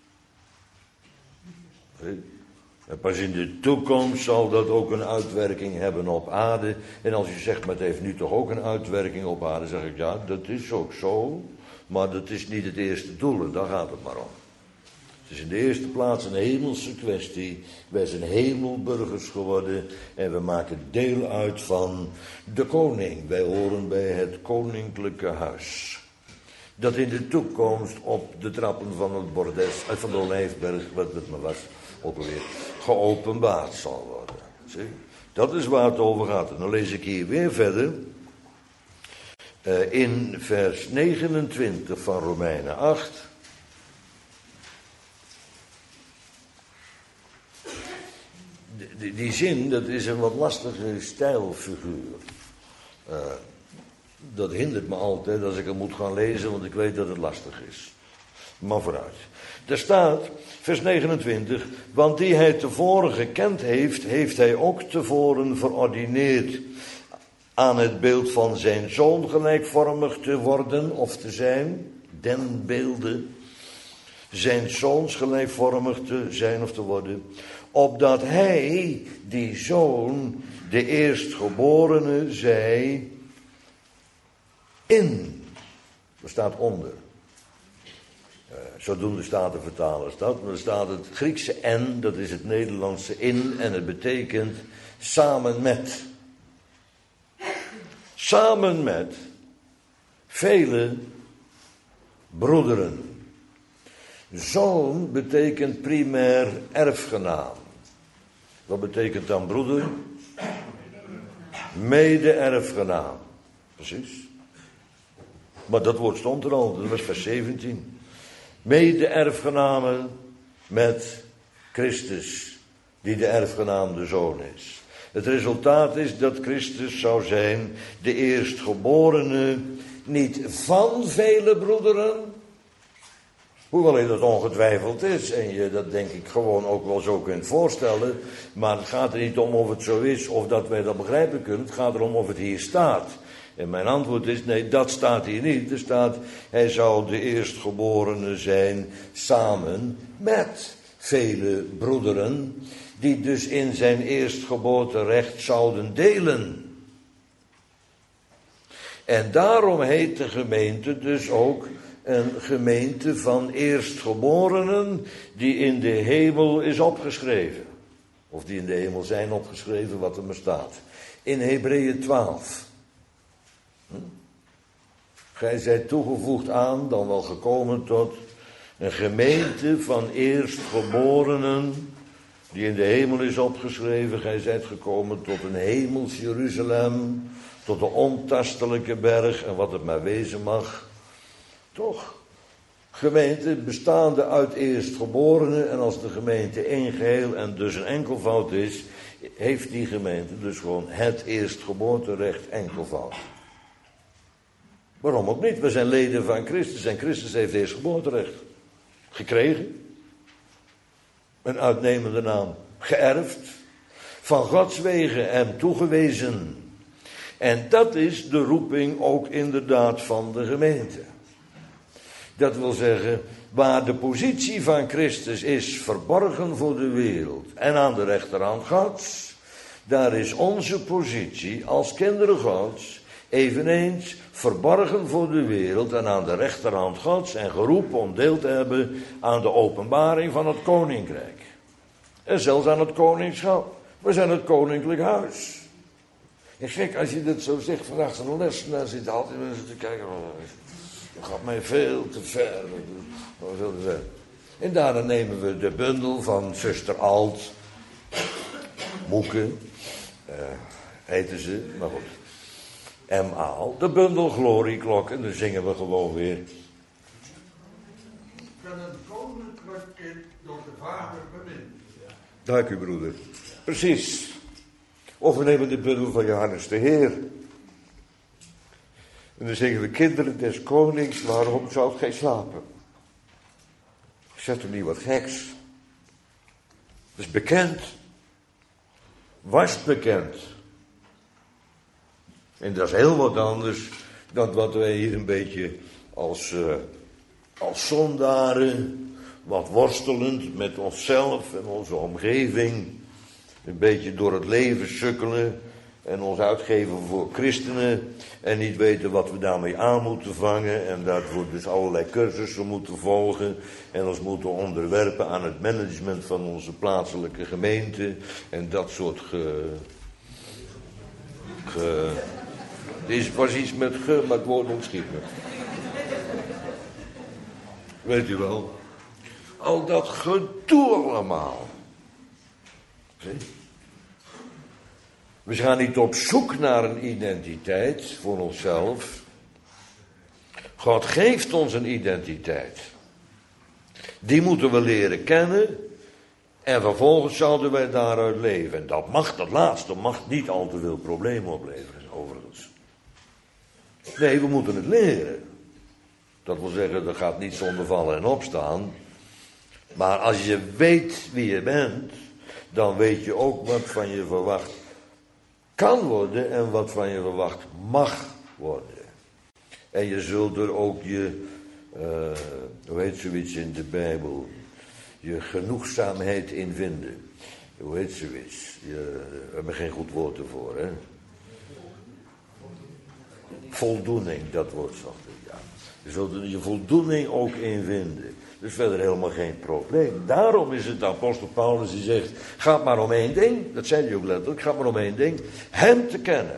En pas in de toekomst zal dat ook een uitwerking hebben op aarde. En als je zegt, maar het heeft nu toch ook een uitwerking op aarde, zeg ik, ja, dat is ook zo. Maar dat is niet het eerste doel en daar gaat het maar om. Het is in de eerste plaats een hemelse kwestie. Wij zijn hemelburgers geworden en we maken deel uit van de koning. Wij horen bij het koninklijke huis. Dat in de toekomst op de trappen van het bordes, van de Olijfberg, wat het maar was, ook alweer, geopenbaard zal worden. Zie? Dat is waar het over gaat. En dan lees ik hier weer verder. Uh, in vers negenentwintig van Romeinen acht. Die, die zin, dat is een wat lastige stijlfiguur. Uh, dat hindert me altijd als ik het moet gaan lezen, want ik weet dat het lastig is. Maar vooruit. Er staat, vers negenentwintig, want die hij tevoren gekend heeft, heeft hij ook tevoren verordineerd aan het beeld van zijn zoon gelijkvormig te worden of te zijn, den beelde, zijn zoons gelijkvormig te zijn of te worden, opdat hij, die zoon, de eerstgeborene zij, in, er staat onder. Uh, zodoende staat de vertalers dat, maar er staat het Griekse en, dat is het Nederlandse in, en het betekent samen met. Samen met vele broederen. Zoon betekent primair erfgenaam. Wat betekent dan broeder? Mede-erfgenaam. Precies. Maar dat woord stond er al, dat was vers zeventien. Mede-erfgenamen met Christus, die de erfgenaamde zoon is. Het resultaat is dat Christus zou zijn de eerstgeborene, niet van vele broederen, Hoewel je dat ongetwijfeld is en je dat denk ik gewoon ook wel zo kunt voorstellen. Maar het gaat er niet om of het zo is of dat wij dat begrijpen kunnen. Het gaat erom of het hier staat. En mijn antwoord is nee, dat staat hier niet. Er staat, hij zou de eerstgeborene zijn samen met vele broederen. Die dus in zijn eerstgeboorterecht zouden delen. En daarom heet de gemeente dus ook een gemeente van eerstgeborenen die in de hemel is opgeschreven. Of die in de hemel zijn opgeschreven, wat er maar staat. In Hebreeën twaalf. Hm? Gij zijt toegevoegd aan, dan wel gekomen tot een gemeente van eerstgeborenen die in de hemel is opgeschreven. Gij zijt gekomen tot een hemels Jeruzalem, tot de ontastelijke berg en wat het maar wezen mag. Toch? Gemeente bestaande uit eerstgeborenen en als de gemeente één geheel en dus een enkelvoud is, heeft die gemeente dus gewoon het eerstgeboorterecht enkelvoud. Waarom ook niet? We zijn leden van Christus en Christus heeft eerstgeboorterecht gekregen. Een uitnemende naam geërfd, van Gods wegen hem toegewezen. En dat is de roeping ook inderdaad van de gemeente. Dat wil zeggen, waar de positie van Christus is verborgen voor de wereld en aan de rechterhand Gods, daar is onze positie als kinderen Gods eveneens verborgen voor de wereld en aan de rechterhand Gods en geroepen om deel te hebben aan de openbaring van het koninkrijk. En zelfs aan het koningschap. We zijn het koninklijk huis. En gek, als je dat zo zegt vandaag zo'n les, dan zitten altijd mensen te kijken. Dat gaat mij veel te ver. Veel te ver. En daarna nemen we de bundel van zuster Alt. Moeke. Uh, eten ze, maar goed. M. Aal. De bundel Glorieklok. En dan zingen we gewoon weer. Ik ben een koninklijk kind door de Vader bemind. Dank u, broeder. Precies. Of we nemen de bundel van Johannes de Heer. En dan zeggen we, kinderen des konings, waarom zou gij slapen? Zet er niet wat geks. Dat is bekend. Was bekend. En dat is heel wat anders dan wat wij hier een beetje als, uh, als zondaren, wat worstelend met onszelf en onze omgeving, een beetje door het leven sukkelen en ons uitgeven voor christenen en niet weten wat we daarmee aan moeten vangen en daarvoor dus allerlei cursussen moeten volgen en ons moeten onderwerpen aan het management van onze plaatselijke gemeente en dat soort ge... ge Dit was iets met ge, maar het woord ontschiet me. Weet u wel? Al dat gedoe allemaal. Zie? We gaan niet op zoek naar een identiteit voor onszelf. God geeft ons een identiteit. Die moeten we leren kennen. En vervolgens zouden wij daaruit leven. En dat mag, dat laatste mag niet al te veel problemen opleveren, overigens. Nee, we moeten het leren. Dat wil zeggen, dat gaat niet zonder vallen en opstaan. Maar als je weet wie je bent, dan weet je ook wat van je verwacht kan worden en wat van je verwacht mag worden. En je zult er ook je, uh, hoe heet zoiets in de Bijbel, je genoegzaamheid in vinden. Hoe heet zoiets? Je, we hebben geen goed woord ervoor, hè? Voldoening, dat woord zag ik, ja. Je zult er je voldoening ook in vinden. Dus verder helemaal geen probleem. Daarom is het de apostel Paulus die zegt, gaat maar om één ding, dat zei hij ook letterlijk, gaat maar om één ding, hem te kennen.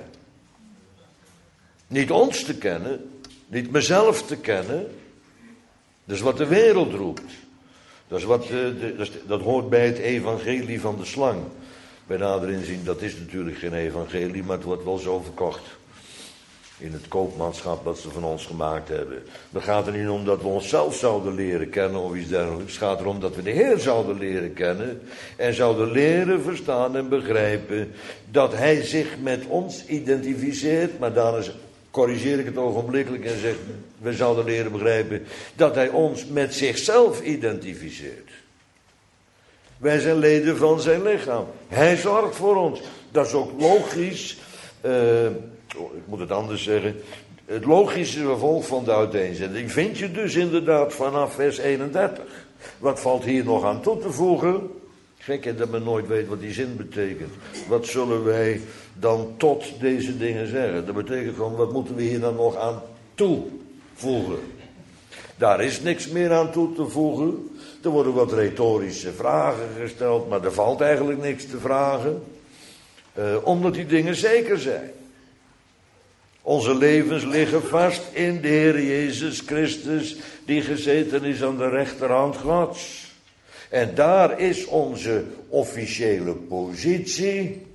Niet ons te kennen, niet mezelf te kennen, dat is wat de wereld roept. Dat, is wat, de, de, dat, is, dat hoort bij het evangelie van de slang. Bij nader inzien, dat is natuurlijk geen evangelie, maar het wordt wel zo verkocht. In het koopmanschap dat ze van ons gemaakt hebben. Dan gaat er niet om dat we onszelf zouden leren kennen of iets dergelijks. Het gaat erom dat we de Heer zouden leren kennen. En zouden leren verstaan en begrijpen dat Hij zich met ons identificeert. Maar daar is corrigeer ik het ogenblikkelijk en zeg, we zouden leren begrijpen dat hij ons met zichzelf identificeert. Wij zijn leden van zijn lichaam. Hij zorgt voor ons. Dat is ook logisch. Uh, ik moet het anders zeggen. Het logische gevolg van de uiteenzetting vind je dus inderdaad vanaf vers eenendertig. Wat valt hier nog aan toe te voegen? Gek dat men nooit weet wat die zin betekent. Wat zullen wij dan tot deze dingen zeggen? Dat betekent gewoon, wat moeten we hier dan nog aan toevoegen? Daar is niks meer aan toe te voegen. Er worden wat retorische vragen gesteld, maar er valt eigenlijk niks te vragen. Uh, omdat die dingen zeker zijn. Onze levens liggen vast in de Heer Jezus Christus, die gezeten is aan de rechterhand Gods. En daar is onze officiële positie.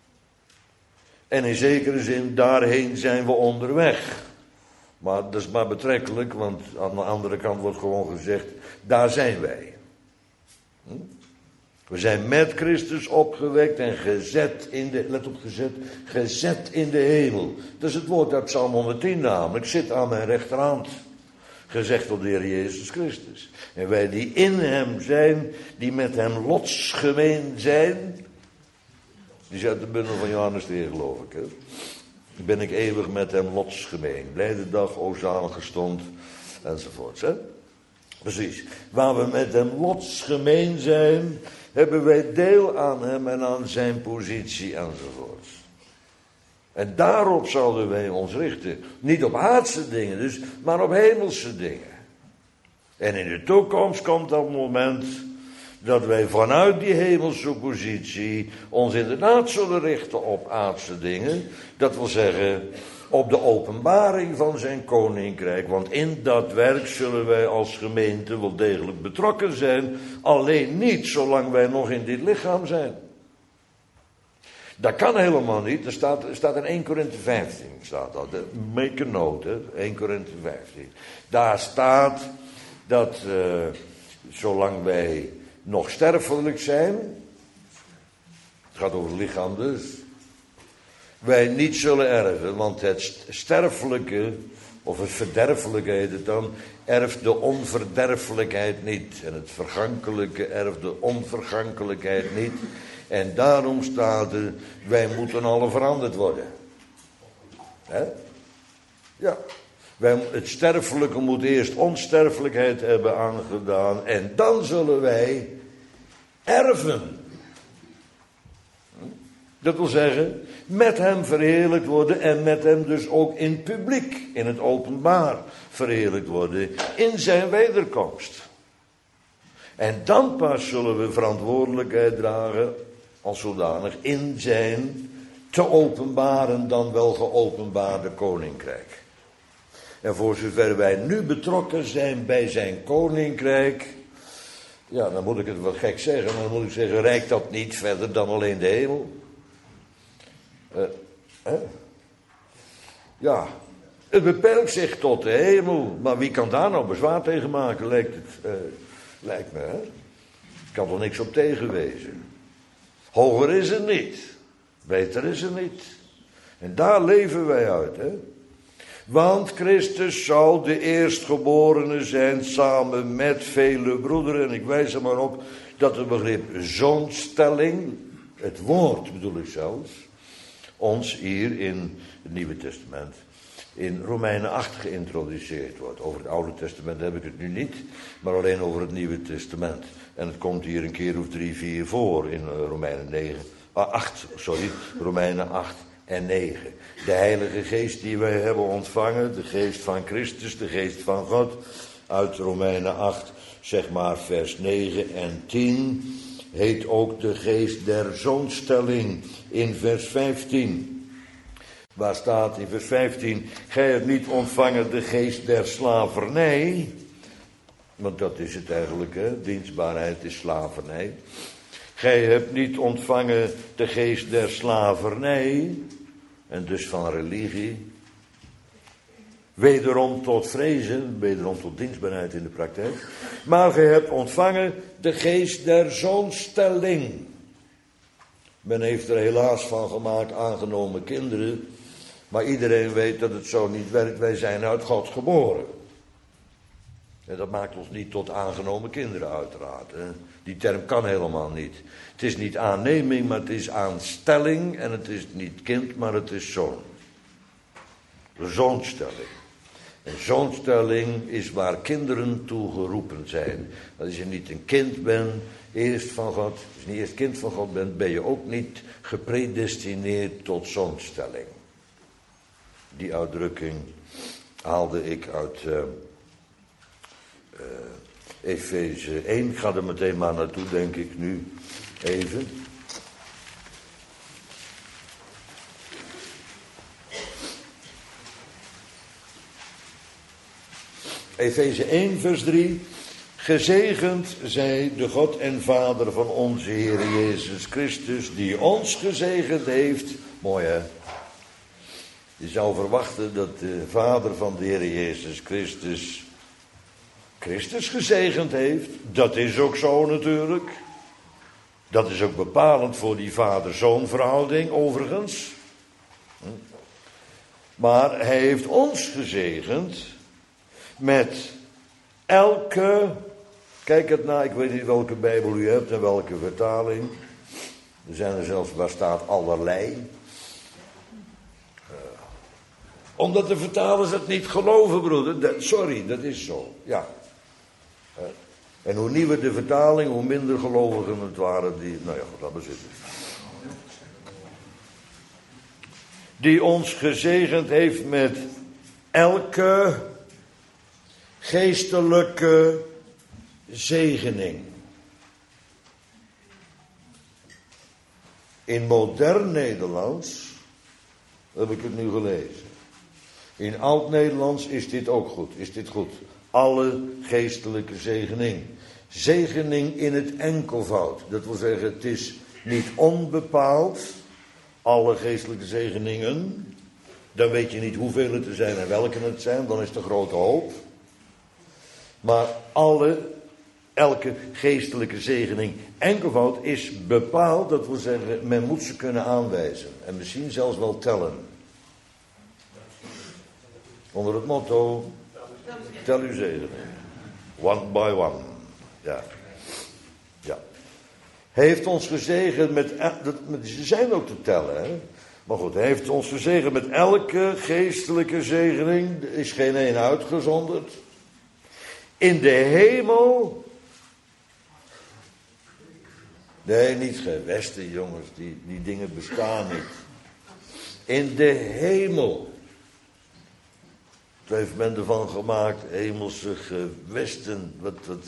En in zekere zin, daarheen zijn we onderweg. Maar dat is maar betrekkelijk, want aan de andere kant wordt gewoon gezegd, daar zijn wij. Hm? We zijn met Christus opgewekt en gezet in de, let op gezet, gezet in de hemel. Dat is het woord uit Psalm honderdtien namelijk, zit aan mijn rechterhand. Gezegd door de Heer Jezus Christus. En wij die in hem zijn, die met hem lotsgemeen zijn. Die is uit de bundel van Johannes de Heer, geloof ik. Hè? Ben ik eeuwig met hem lotsgemeen. Blijde dag, o zalige stond, enzovoorts. Hè? Precies. Waar we met hem lotsgemeen zijn, hebben wij deel aan hem en aan zijn positie, enzovoorts. En daarop zouden wij ons richten. Niet op aardse dingen dus, maar op hemelse dingen. En in de toekomst komt dat moment dat wij vanuit die hemelse positie ons inderdaad zullen richten op aardse dingen. Dat wil zeggen, op de openbaring van zijn koninkrijk. Want in dat werk zullen wij als gemeente wel degelijk betrokken zijn. Alleen niet zolang wij nog in dit lichaam zijn. Dat kan helemaal niet. Er staat, er staat in Eerste Korinthe vijftien. Staat dat. Make a note. Hè? Eerste Korinthe vijftien. Daar staat dat uh, zolang wij nog sterfelijk zijn. Het gaat over het lichaam dus. Wij niet zullen erven. Want het sterfelijke, of het verderfelijke heet het dan, erft de onverderfelijkheid niet. En het vergankelijke erft de onvergankelijkheid niet. En daarom staat er, wij moeten alle veranderd worden. Hè? Ja. Wij, het sterfelijke moet eerst onsterfelijkheid hebben aangedaan. En dan zullen wij erven. Dat wil zeggen, met hem verheerlijkt worden en met hem dus ook in het publiek, in het openbaar verheerlijkt worden. In zijn wederkomst. En dan pas zullen we verantwoordelijkheid dragen als zodanig in zijn te openbaren dan wel geopenbaarde koninkrijk. En voor zover wij nu betrokken zijn bij zijn koninkrijk, ja, dan moet ik het wat gek zeggen, maar dan moet ik zeggen, reikt dat niet verder dan alleen de hemel? Uh, eh? Ja, het beperkt zich tot de hemel, maar wie kan daar nou bezwaar tegen maken, lijkt het, uh, lijkt me, hè? Ik kan er niks op tegenwezen. Hoger is het niet. Beter is het niet. En daar leven wij uit, hè. Want Christus zou de eerstgeborene zijn samen met vele broederen. En ik wijs er maar op dat het begrip zoonstelling, het woord bedoel ik zelfs, ons hier in het Nieuwe Testament, in Romeinen acht geïntroduceerd wordt. Over het Oude Testament heb ik het nu niet, maar alleen over het Nieuwe Testament. En het komt hier een keer of drie, vier voor in Romeinen negen, ah, acht, sorry, Romeinen acht en negen. De Heilige Geest die wij hebben ontvangen, de Geest van Christus, de Geest van God, uit Romeinen acht, zeg maar vers negen en tien, heet ook de Geest der zoonstelling in vers vijftien. Waar staat in vers vijftien, gij hebt niet ontvangen de geest der slavernij, want dat is het eigenlijk, hè? Dienstbaarheid is slavernij. Gij hebt niet ontvangen de geest der slavernij, en dus van religie, wederom tot vrezen, wederom tot dienstbaarheid in de praktijk, maar gij hebt ontvangen de geest der zoonstelling. Men heeft er helaas van gemaakt aangenomen kinderen, Maar iedereen weet dat het zo niet werkt. Wij zijn uit God geboren. En dat maakt ons niet tot aangenomen kinderen uiteraard. Hè. Die term kan helemaal niet. Het is niet aanneming, maar het is aanstelling. En het is niet kind, maar het is zoon. Zoonstelling. En zoonstelling is waar kinderen toe geroepen zijn. Als je niet een kind bent, eerst van God, als je niet eerst kind van God bent, ben je ook niet gepredestineerd tot zoonstelling. Die uitdrukking haalde ik uit uh, uh, Efeze één. Ik ga er meteen maar naartoe, denk ik nu even. Efeze één, vers drie. Gezegend zij de God en Vader van onze Heer Jezus Christus, die ons gezegend heeft. Mooi hè? Je zou verwachten dat de Vader van de Heer Jezus Christus Christus gezegend heeft. Dat is ook zo natuurlijk. Dat is ook bepalend voor die vader-zoon verhouding overigens. Maar hij heeft ons gezegend met elke, kijk het na, ik weet niet welke Bijbel u hebt en welke vertaling. Er zijn er zelfs, waar staat allerlei. Uh, omdat de vertalers het niet geloven, broeder. Dat, sorry, dat is zo, ja. Uh, en hoe nieuwer de vertaling, hoe minder gelovigen het waren die, nou ja, dat bezit het. Die ons gezegend heeft met elke geestelijke zegening. In modern Nederlands heb ik het nu gelezen. In oud-Nederlands is dit ook goed. Is dit goed? Alle geestelijke zegening. Zegening in het enkelvoud. Dat wil zeggen, het is niet onbepaald. Alle geestelijke zegeningen. Dan weet je niet hoeveel het er zijn en welke het zijn. Dan is het een grote hoop. Maar alle, elke geestelijke zegening enkelvoud is bepaald. Dat wil zeggen, men moet ze kunnen aanwijzen. En misschien zelfs wel tellen. Onder het motto, tel uw zegening. One by one. Ja. Ja. Hij heeft ons gezegend met, ze zijn ook te tellen, hè. Maar goed, hij heeft ons gezegend met elke geestelijke zegening. Er is geen één uitgezonderd. In de hemel. Nee, niet gewesten, jongens. Die, die dingen bestaan niet. In de hemel. Wat heeft men ervan gemaakt? Hemelse gewesten. Wat, wat,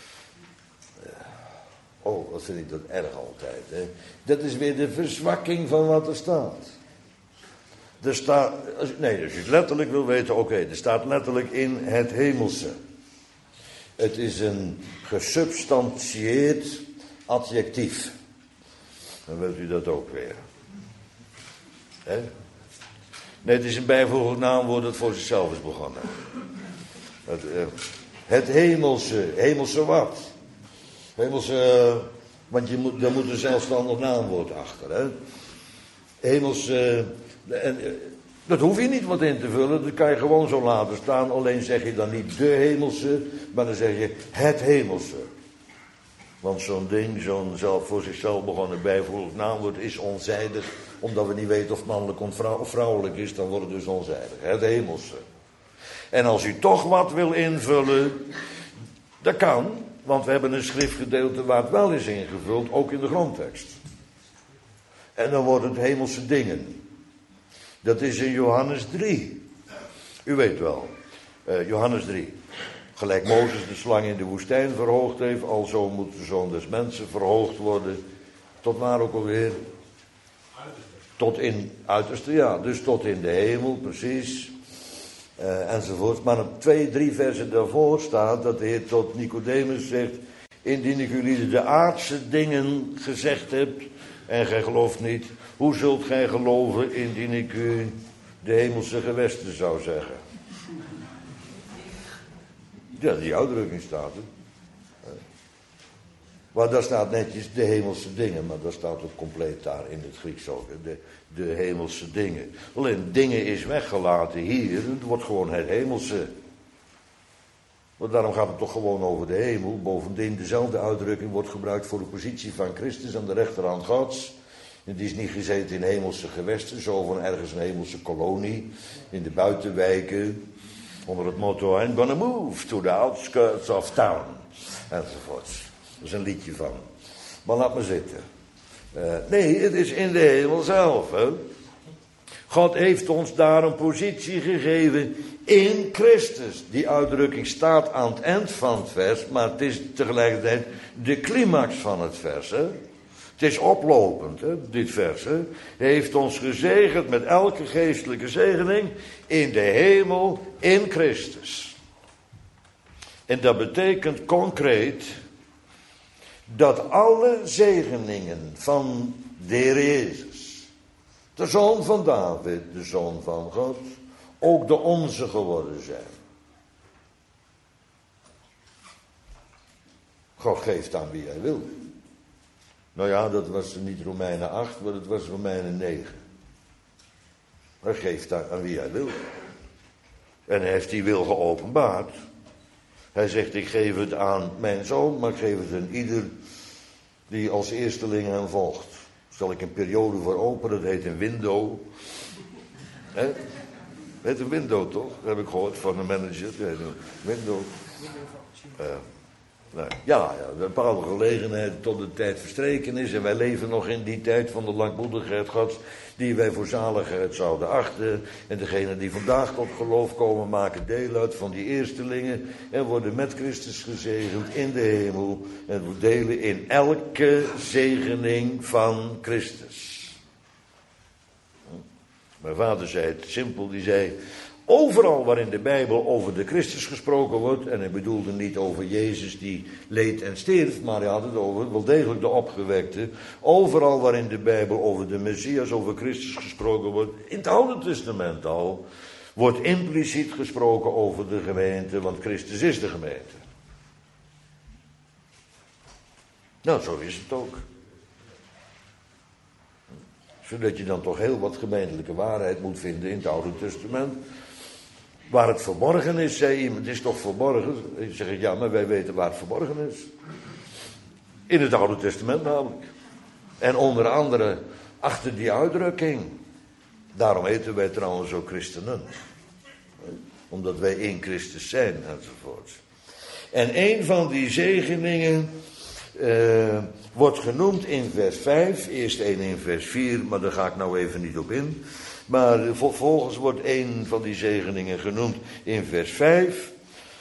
uh, oh, wat vind ik dat erg altijd. Hè? Dat is weer de verzwakking van wat er staat. Er staat, nee, als je het letterlijk wil weten, oké, okay, er staat letterlijk in het hemelse. Het is een gesubstantieerd adjectief. Dan weet u dat ook weer. Hè? Nee, het is een bijvoeglijk naamwoord dat voor zichzelf is begonnen. Het, uh, het hemelse, hemelse wat? Hemelse, uh, want je moet, daar moet een zelfstandig naamwoord achter. Hè? Hemelse, uh, en, uh, dat hoef je niet wat in te vullen, dat kan je gewoon zo laten staan. Alleen zeg je dan niet de hemelse, maar dan zeg je het hemelse. Want zo'n ding, zo'n zelf voor zichzelf begonnen bijvoeglijk naamwoord is onzijdig. Omdat we niet weten of het mannelijk of vrouwelijk is, dan wordt het dus onzijdig. Het hemelse. En als u toch wat wil invullen, dat kan. Want we hebben een schriftgedeelte waar het wel is ingevuld, ook in de grondtekst. En dan wordt het hemelse dingen. Dat is in Johannes drie. U weet wel, uh, Johannes drie. Gelijk Mozes de slang in de woestijn verhoogd heeft, alzo moet de Zoon des Mensen verhoogd worden. Tot waar ook alweer? Tot in, uiterste, ja, dus tot in de hemel, precies. Uh, enzovoort. Maar op twee, drie versen daarvoor staat dat de Heer tot Nicodemus zegt: indien ik jullie de aardse dingen gezegd heb en gij gelooft niet, hoe zult gij geloven indien ik u de hemelse gewesten zou zeggen? Ja, die uitdrukking staat er. Maar daar staat netjes de hemelse dingen, maar dat staat ook compleet daar in het Grieks ook. De, de hemelse dingen. Alleen dingen is weggelaten hier, het wordt gewoon het hemelse. Want daarom gaat het toch gewoon over de hemel. Bovendien, dezelfde uitdrukking wordt gebruikt voor de positie van Christus aan de rechterhand Gods. En die is niet gezeten in hemelse gewesten, zo van ergens een hemelse kolonie, in de buitenwijken, onder het motto, I'm gonna move to the outskirts of town, enzovoorts. Dat is een liedje van. Maar laat maar zitten. Uh, nee, het is in de hemel zelf. Hè? God heeft ons daar een positie gegeven in Christus. Die uitdrukking staat aan het eind van het vers, maar het is tegelijkertijd de climax van het vers. Hè? Het is oplopend, hè, dit vers. Hè? Hij heeft ons gezegend met elke geestelijke zegening in de hemel in Christus. En dat betekent concreet dat alle zegeningen van de Heer Jezus, de Zoon van David, de Zoon van God, ook de onze geworden zijn. God geeft aan wie hij wil. Nou ja, dat was niet Romeinen acht, maar dat was Romeinen negen. Hij geeft aan wie hij wil. En hij heeft die wil geopenbaard. Hij zegt, ik geef het aan mijn zoon, maar ik geef het aan ieder die als eersteling hem volgt. Zal ik een periode voor openen, dat heet een window. Hè? Dat heet een window toch? Dat heb ik gehoord van een manager. Dat heet een window. Uh, nou, ja, ja, een bepaalde gelegenheid tot de tijd verstreken is. En wij leven nog in die tijd van de langmoedigheid Gods, die wij voor zaligheid zouden achten. En degenen die vandaag tot geloof komen, maken deel uit van die eerstelingen. En worden met Christus gezegend in de hemel. En we delen in elke zegening van Christus. Mijn vader zei het simpel, die zei, overal waar in de Bijbel over de Christus gesproken wordt, en hij bedoelde niet over Jezus die leed en stierf, maar hij had het over wel degelijk de opgewekte. Overal waar in de Bijbel over de Messias, over Christus gesproken wordt, in het Oude Testament al, wordt impliciet gesproken over de gemeente, want Christus is de gemeente. Nou, zo is het ook. Zodat je dan toch heel wat gemeentelijke waarheid moet vinden in het Oude Testament. Waar het verborgen is, zei iemand, het is toch verborgen? Ik zeg, ja, maar wij weten waar het verborgen is. In het Oude Testament namelijk. En onder andere achter die uitdrukking. Daarom heten wij trouwens ook christenen. Omdat wij in Christus zijn, enzovoort. En een van die zegeningen uh, wordt genoemd in vers vijf. Eerst één in vers vier, maar daar ga ik nou even niet op in. Maar vervolgens wordt een van die zegeningen genoemd in vers vijf.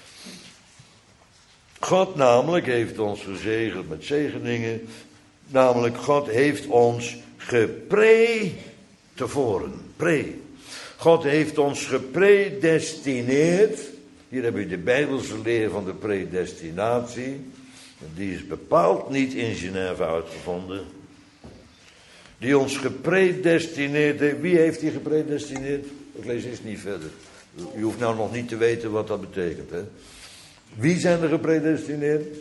God namelijk heeft ons gezegend met zegeningen. Namelijk God heeft ons gepre tevoren. Pre. God heeft ons gepredestineerd. Hier heb je de Bijbelse leer van de predestinatie. Die is bepaald niet in Genève uitgevonden. Die ons gepredestineerd heeft. Wie heeft die gepredestineerd? Ik lees eens niet verder. Je hoeft nou nog niet te weten wat dat betekent. Hè? Wie zijn er gepredestineerd?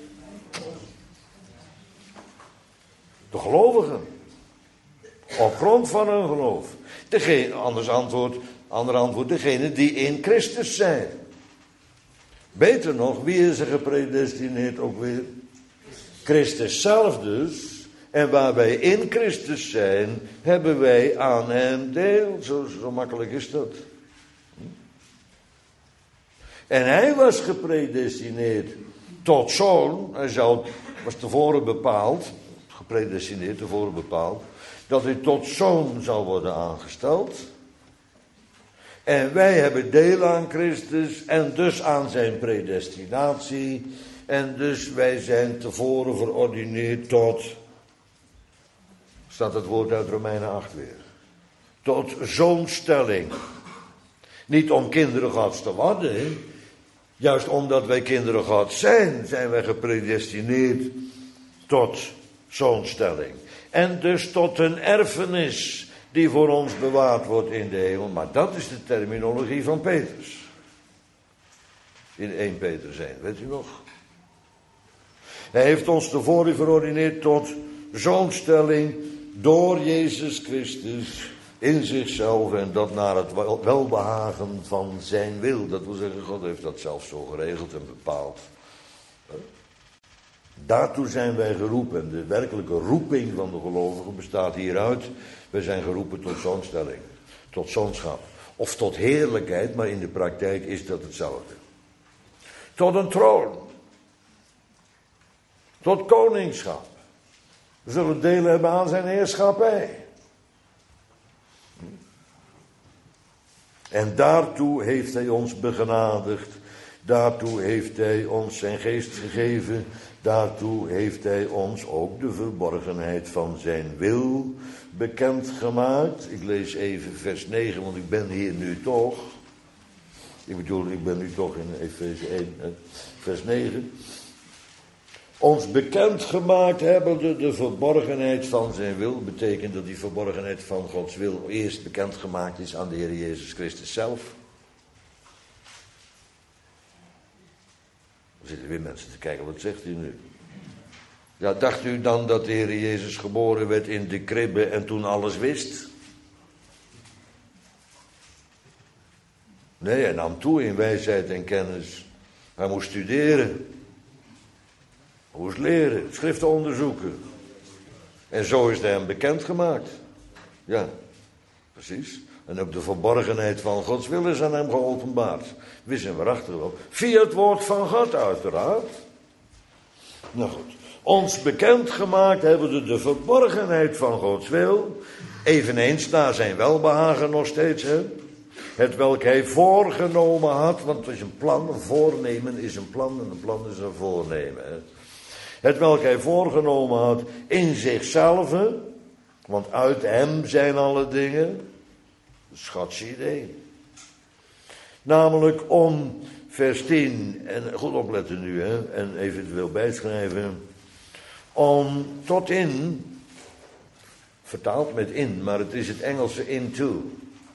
De gelovigen. Op grond van hun geloof. Degene, anders antwoord, ander antwoord, degene die in Christus zijn. Beter nog, wie is er gepredestineerd ook weer? Christus zelf dus. En waar wij in Christus zijn, hebben wij aan hem deel. Zo, zo makkelijk is dat. En hij was gepredestineerd tot zoon. Hij zou, was tevoren bepaald, gepredestineerd, tevoren bepaald, dat hij tot zoon zou worden aangesteld. En wij hebben deel aan Christus en dus aan zijn predestinatie. En dus wij zijn tevoren verordineerd tot, staat het woord uit Romeinen acht weer, tot zoonstelling. Niet om kinderen Gods te worden, juist omdat wij kinderen Gods zijn, zijn wij gepredestineerd tot zoonstelling. En dus tot een erfenis die voor ons bewaard wordt in de hemel. Maar dat is de terminologie van Petrus. In één Petrus één, weet u nog? Hij heeft ons tevoren verordineerd tot zoonstelling door Jezus Christus in zichzelf en dat naar het welbehagen van zijn wil. Dat wil zeggen, God heeft dat zelf zo geregeld en bepaald. Daartoe zijn wij geroepen. En de werkelijke roeping van de gelovigen bestaat hieruit. Wij zijn geroepen tot zoonstelling, tot zoonschap. Of tot heerlijkheid, maar in de praktijk is dat hetzelfde. Tot een troon. Tot koningschap. We zullen deel hebben aan zijn heerschappij. En daartoe heeft hij ons begenadigd. Daartoe heeft hij ons zijn geest gegeven. Daartoe heeft hij ons ook de verborgenheid van zijn wil bekendgemaakt. Ik lees even vers negen, want ik ben hier nu toch. Ik bedoel, ik ben nu toch in Efeze één, vers negen. Ons bekendgemaakt hebben de, de verborgenheid van zijn wil. Betekent dat die verborgenheid van Gods wil eerst bekendgemaakt is aan de Heer Jezus Christus zelf. Er zitten weer mensen te kijken, wat zegt u nu? Ja, dacht u dan dat de Heer Jezus geboren werd in de kribbe en toen alles wist? Nee, hij nam toe in wijsheid en kennis. Hij moest studeren. Hij moest leren, schriften onderzoeken. En zo is hij hem bekendgemaakt. Ja, precies. En ook de verborgenheid van Gods wil is aan hem geopenbaard. Wist en waarachtig wel. Via het woord van God uiteraard. Nou goed. Ons bekendgemaakt hebben we de verborgenheid van Gods wil. Eveneens naar zijn welbehagen nog steeds. Hè? Het welk hij voorgenomen had. Want het is een plan, een voornemen is een plan. En een plan is een voornemen. Hè? Het welk hij voorgenomen had in zichzelf. Want uit hem zijn alle dingen. Schatse idee. Namelijk om, vers tien, en goed opletten nu, hè, en eventueel bijschrijven. Om tot in, vertaald met in, maar het is het Engelse into.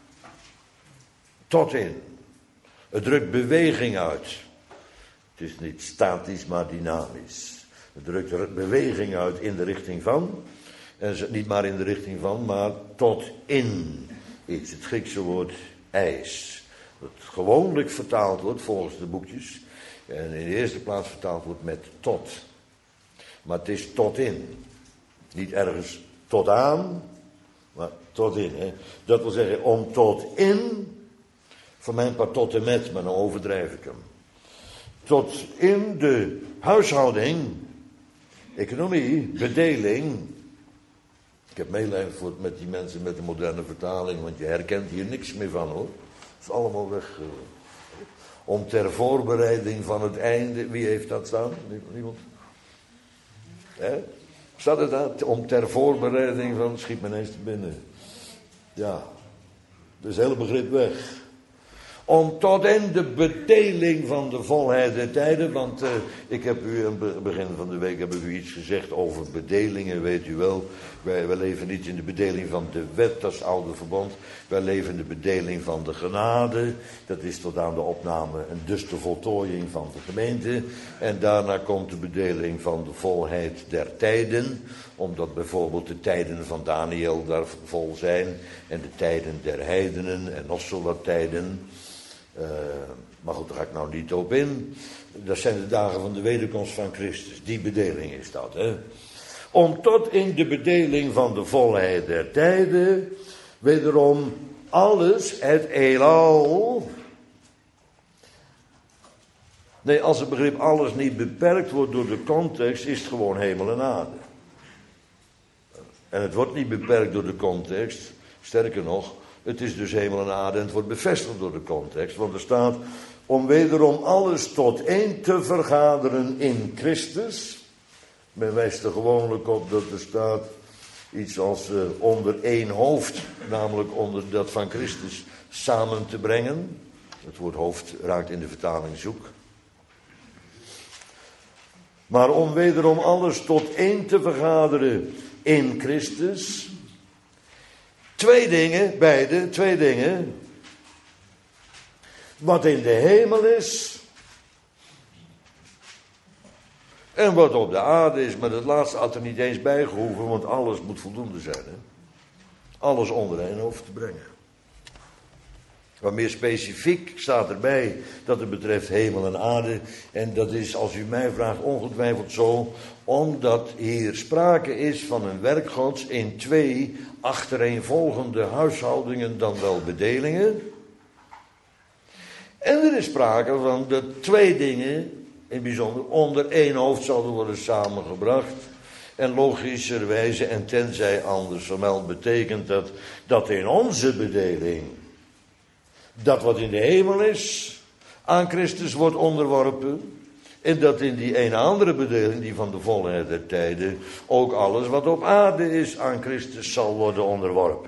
Tot in. Het drukt beweging uit. Het is niet statisch, maar dynamisch. Het drukt beweging uit in de richting van. En niet maar in de richting van, maar tot in is het Griekse woord eis. Dat gewoonlijk vertaald wordt volgens de boekjes. En in de eerste plaats vertaald wordt met tot. Maar het is tot in. Niet ergens tot aan, maar tot in. Hè. Dat wil zeggen om tot in, voor mijn part tot en met, maar dan overdrijf ik hem. Tot in de huishouding, economie, bedeling. Ik heb meelijden voor met die mensen met de moderne vertaling, want je herkent hier niks meer van hoor. Het is allemaal weg. Uh, om ter voorbereiding van het einde, wie heeft dat staan? Niemand? Hè? Staat het daar? Om ter voorbereiding van, schiet me ineens te binnen. Ja, dus het hele begrip weg. Om tot in de bedeling van de volheid der tijden. Want uh, ik heb u aan het begin van de week heb ik u iets gezegd over bedelingen, weet u wel. Wij, wij leven niet in de bedeling van de wet, dat is het oude verbond. Wij leven in de bedeling van de genade. Dat is tot aan de opname en dus de voltooiing van de gemeente. En daarna komt de bedeling van de volheid der tijden. Omdat bijvoorbeeld de tijden van Daniel daar vol zijn. En de tijden der heidenen en nog zo wat tijden. Uh, maar goed, daar ga ik nou niet op in. Dat zijn de dagen van de wederkomst van Christus. Die bedeling is dat, hè. Om tot in de bedeling van de volheid der tijden, wederom alles, het heelal. Nee, als het begrip alles niet beperkt wordt door de context, is het gewoon hemel en aarde. En het wordt niet beperkt door de context, sterker nog, het is dus hemel en aarde en het wordt bevestigd door de context. Want er staat, om wederom alles tot één te vergaderen in Christus. Men wijst er gewoonlijk op dat er staat iets als uh, onder één hoofd, namelijk onder dat van Christus, samen te brengen. Het woord hoofd raakt in de vertaling zoek. Maar om wederom alles tot één te vergaderen in Christus. Twee dingen, beide, twee dingen. Wat in de hemel is. En wat op de aarde is, maar het laatste had er niet eens bij gehoeven, want alles moet voldoende zijn. Hè? Alles onder één hoofd te brengen. Maar meer specifiek staat erbij dat het betreft hemel en aarde. En dat is, als u mij vraagt, ongetwijfeld zo, omdat hier sprake is van een werk Gods in twee achtereenvolgende huishoudingen, dan wel bedelingen. En er is sprake van dat twee dingen, in het bijzonder, onder één hoofd zouden worden samengebracht. En logischerwijze, en tenzij anders vermeld, betekent dat dat in onze bedeling dat wat in de hemel is, aan Christus wordt onderworpen. En dat in die ene andere bedeling, die van de volheid der tijden, ook alles wat op aarde is, aan Christus zal worden onderworpen.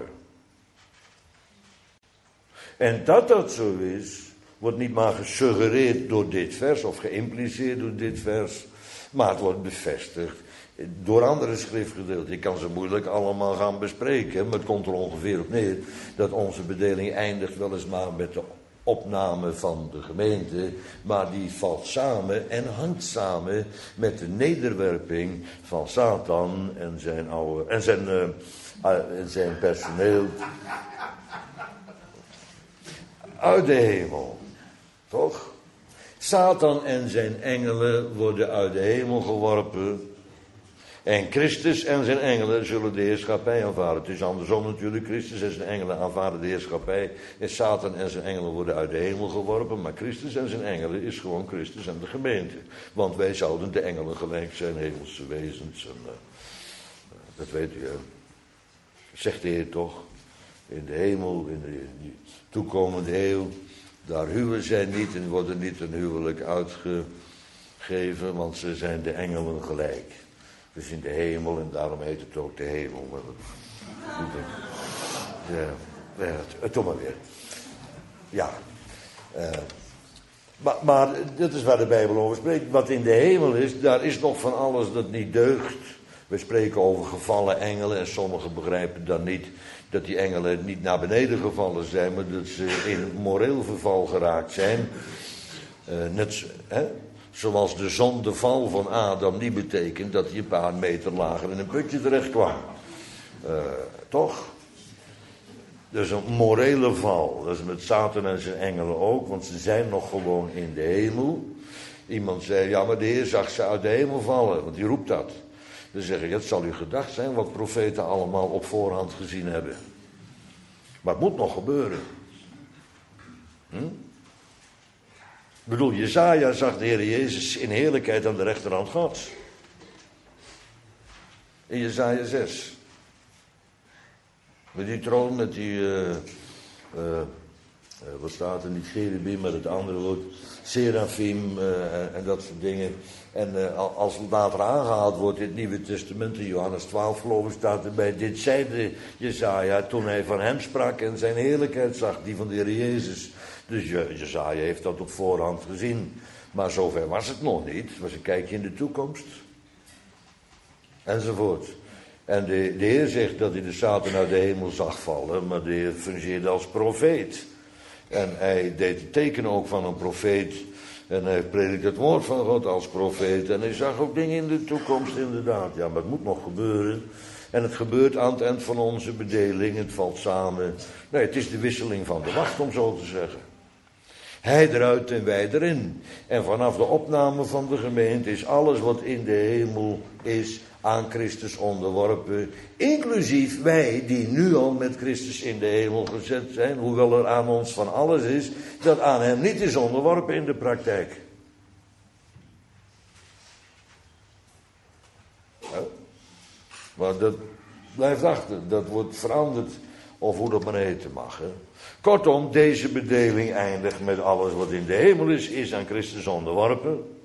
En dat dat zo is, wordt niet maar gesuggereerd door dit vers, of geïmpliceerd door dit vers, maar het wordt bevestigd door andere schriftgedeelten. Ik kan ze moeilijk allemaal gaan bespreken, maar het komt er ongeveer op neer dat onze bedeling eindigt weliswaar met de opname van de gemeente, maar die valt samen en hangt samen met de nederwerping van Satan en zijn, oude, en zijn, uh, uh, zijn personeel uit de hemel. Toch? Satan en zijn engelen worden uit de hemel geworpen. En Christus en zijn engelen zullen de heerschappij aanvaarden. Het is andersom natuurlijk. Christus en zijn engelen aanvaarden de heerschappij. En Satan en zijn engelen worden uit de hemel geworpen. Maar Christus en zijn engelen is gewoon Christus en de gemeente. Want wij zouden de engelen gelijk zijn, hemelse wezens. En, uh, dat weet u, hè. Zegt de Heer toch. In de hemel, in de, de toekomende eeuw. Daar huwen zij niet en worden niet een huwelijk uitgegeven. Want ze zijn de engelen gelijk. Dus in de hemel, en daarom heet het ook de hemel. Ja, ja, het doe maar weer. Ja. Uh, maar, maar dat is waar de Bijbel over spreekt. Wat in de hemel is, daar is nog van alles dat niet deugt. We spreken over gevallen engelen en sommigen begrijpen dan niet dat die engelen niet naar beneden gevallen zijn, maar dat ze in moreel verval geraakt zijn. Uh, net, hè? Zoals de zondeval van Adam niet betekent dat hij een paar meter lager in een putje terecht kwam. Uh, toch? Dus een morele val. Dat is met Satan en zijn engelen ook, want ze zijn nog gewoon in de hemel. Iemand zei, ja, maar de Heer zag ze uit de hemel vallen, want die roept dat. Dan zeg ik, het zal u gedacht zijn wat profeten allemaal op voorhand gezien hebben. Maar het moet nog gebeuren. Hm? Ik bedoel, Jesaja zag de Heer Jezus in heerlijkheid aan de rechterhand Gods. In Jesaja zes. Met die troon, met die, uh, uh, uh, wat staat er, niet cherubim, maar het andere woord, serafim uh, en dat soort dingen. En uh, als het later aangehaald wordt in het Nieuwe Testament, in Johannes twaalf geloof ik, staat erbij, dit zeide Jesaja toen hij van hem sprak en zijn heerlijkheid zag, die van de Heer Jezus. Dus Jesaja heeft dat op voorhand gezien. Maar zover was het nog niet. Het was een kijkje in de toekomst. Enzovoort. En de, de Heer zegt dat hij de Satan uit de hemel zag vallen. Maar de Heer fungeerde als profeet. En hij deed het teken ook van een profeet. En hij predikte het woord van God als profeet. En hij zag ook dingen in de toekomst inderdaad. Ja, maar het moet nog gebeuren. En het gebeurt aan het eind van onze bedeling. Het valt samen. Nee, het is de wisseling van de wacht, om zo te zeggen. Hij eruit en wij erin. En vanaf de opname van de gemeente is alles wat in de hemel is aan Christus onderworpen. Inclusief wij die nu al met Christus in de hemel gezet zijn. Hoewel er aan ons van alles is dat aan hem niet is onderworpen in de praktijk. Ja. Maar dat blijft achter. Dat wordt veranderd. Of hoe dat maar heten mag. Hè. Kortom, deze bedeling eindigt met alles wat in de hemel is, is aan Christus onderworpen.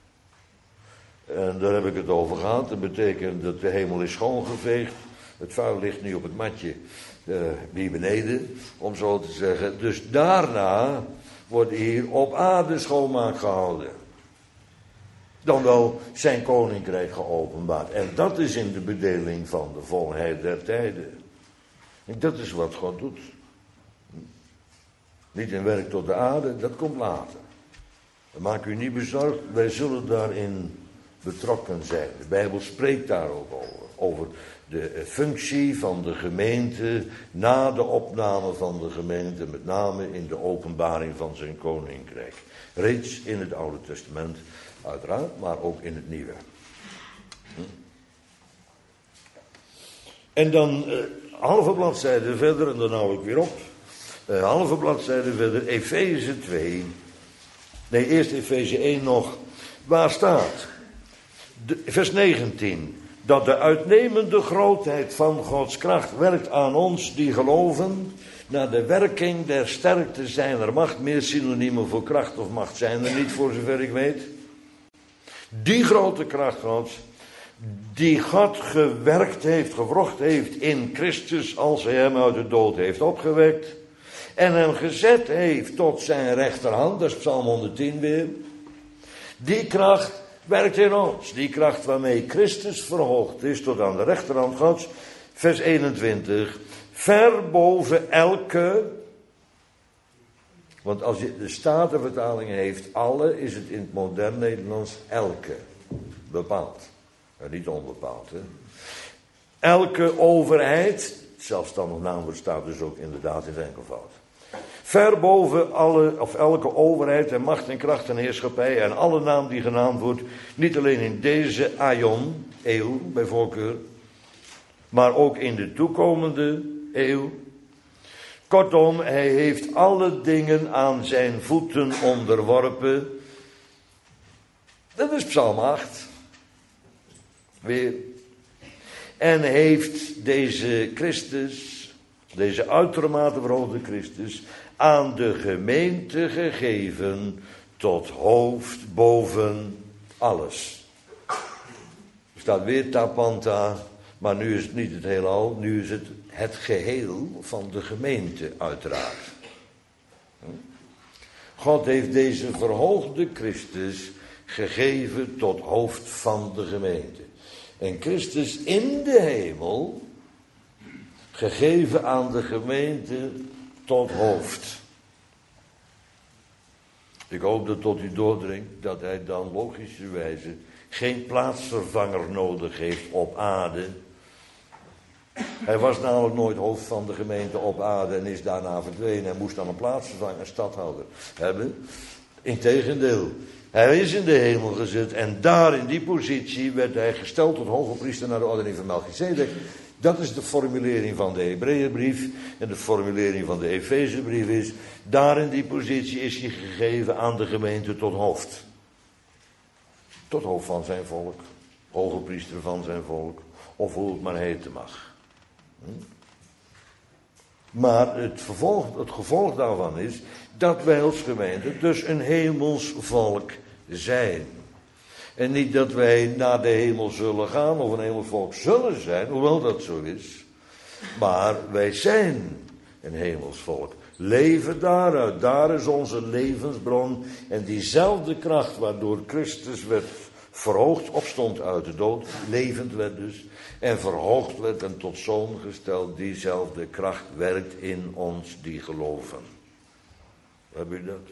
En daar heb ik het over gehad. Dat betekent dat de hemel is schoongeveegd. Het vuil ligt nu op het matje uh, hier beneden, om zo te zeggen. Dus daarna wordt hier op aarde schoonmaak gehouden. Dan wel zijn koninkrijk geopenbaard. En dat is in de bedeling van de volheid der tijden. En dat is wat God doet. Niet in werk tot de aarde, dat komt later. Maak u niet bezorgd, wij zullen daarin betrokken zijn. De Bijbel spreekt daar ook over. Over de functie van de gemeente na de opname van de gemeente, met name in de openbaring van zijn koninkrijk. Reeds in het Oude Testament, uiteraard, maar ook in het Nieuwe. Hm. En dan uh, halve bladzijde verder, en dan hou ik weer op. Uh, halve bladzijde verder, Efeze twee. Nee, eerst Efeze één nog. Waar staat? De, vers negentien. Dat de uitnemende grootheid van Gods kracht werkt aan ons die geloven, naar de werking der sterkte zijner macht. Meer synoniemen voor kracht of macht zijn er niet, voor zover ik weet. Die grote kracht Gods, die God gewerkt heeft, gewrocht heeft in Christus, als hij hem uit de dood heeft opgewekt, en hem gezet heeft tot zijn rechterhand, dat is Psalm honderdtien weer. Die kracht werkt in ons, die kracht waarmee Christus verhoogd is tot aan de rechterhand Gods, vers eenentwintig, ver boven elke, want als je de Statenvertaling heeft, alle, is het in het modern Nederlands elke, bepaald, en niet onbepaald. Hè? Elke overheid, zelfstandig naamwoord staat dus ook inderdaad in het enkelvoud. Ver boven alle, of elke overheid en macht en kracht en heerschappij en alle naam die genaamd wordt, niet alleen in deze aion, eeuw bij voorkeur, maar ook in de toekomende eeuw. Kortom, hij heeft alle dingen aan zijn voeten onderworpen. Dat is Psalm acht. Weer. En heeft deze Christus, deze uitermate verhoogde Christus, aan de gemeente gegeven tot hoofd boven alles. Er staat weer tapanta, maar nu is het niet het heelal, nu is het het geheel van de gemeente uiteraard. God heeft deze verhoogde Christus gegeven tot hoofd van de gemeente. En Christus in de hemel gegeven aan de gemeente tot hoofd. Ik hoop dat tot u doordringt dat hij dan logischerwijze geen plaatsvervanger nodig heeft op aarde. Hij was namelijk nooit hoofd van de gemeente op aarde en is daarna verdwenen en moest dan een plaatsvervanger, stadhouder hebben. Integendeel, hij is in de hemel gezet en daar in die positie werd hij gesteld tot hoge priester naar de ordening van Melchizedek. Dat is de formulering van de Hebreeënbrief. En de formulering van de Efezebrief is, daar in die positie is hij gegeven aan de gemeente tot hoofd. Tot hoofd van zijn volk. Hoge priester van zijn volk. Of hoe het maar heten mag. Hm? Maar het, vervolg, het gevolg daarvan is dat wij als gemeente dus een hemels volk zijn. En niet dat wij naar de hemel zullen gaan of een hemelsvolk zullen zijn, hoewel dat zo is. Maar wij zijn een hemelsvolk. Leven daaruit, daar is onze levensbron. En diezelfde kracht waardoor Christus werd verhoogd, opstond uit de dood, levend werd dus, en verhoogd werd en tot zoon gesteld, diezelfde kracht werkt in ons die geloven. Heb u dat?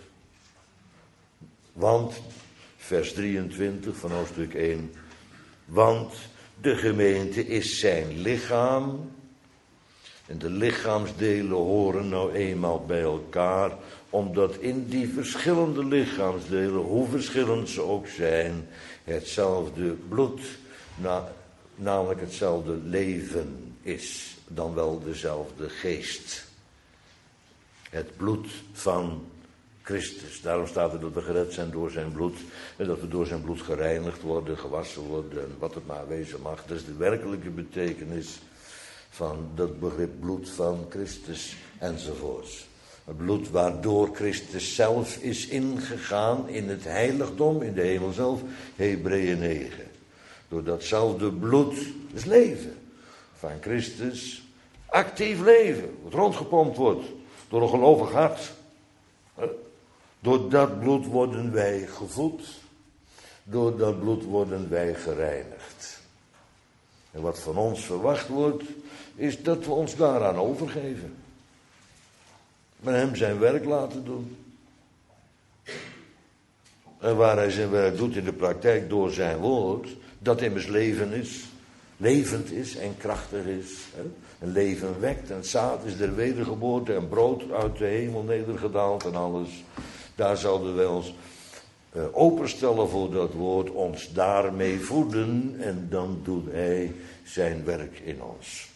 Want, vers drieëntwintig van hoofdstuk één, want de gemeente is zijn lichaam, en de lichaamsdelen horen nou eenmaal bij elkaar, omdat in die verschillende lichaamsdelen, hoe verschillend ze ook zijn, hetzelfde bloed, na, namelijk hetzelfde leven is, dan wel dezelfde geest. Het bloed van Christus. Daarom staat er dat we gered zijn door zijn bloed. En dat we door zijn bloed gereinigd worden, gewassen worden. En wat het maar wezen mag. Dat is de werkelijke betekenis van dat begrip bloed van Christus enzovoorts. Het bloed waardoor Christus zelf is ingegaan in het heiligdom, in de hemel zelf. Hebreeën negen. Door datzelfde bloed is leven van Christus. Actief leven. Wat rondgepompt wordt door een gelovig hart. Door dat bloed worden wij gevoed. Door dat bloed worden wij gereinigd. En wat van ons verwacht wordt, is dat we ons daaraan overgeven. Met hem zijn werk laten doen. En waar hij zijn werk doet in de praktijk door zijn woord, dat immers leven is, levend is en krachtig is. Hè? Een leven wekt en zaad is der wedergeboorte en brood uit de hemel nedergedaald en alles. Daar zouden wij ons uh, openstellen voor dat woord, ons daarmee voeden en dan doet hij zijn werk in ons.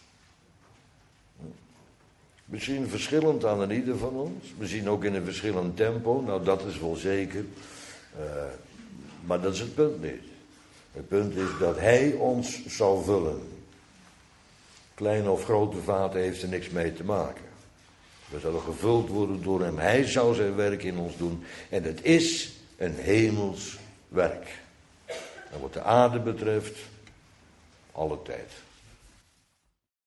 Misschien verschillend aan een ieder van ons, misschien ook in een verschillend tempo, nou dat is wel zeker. Uh, maar dat is het punt niet. Het punt is dat hij ons zal vullen. Kleine of grote vaten heeft er niks mee te maken. We zullen gevuld worden door hem. Hij zou zijn werk in ons doen. En het is een hemels werk. En wat de aarde betreft, alle tijd.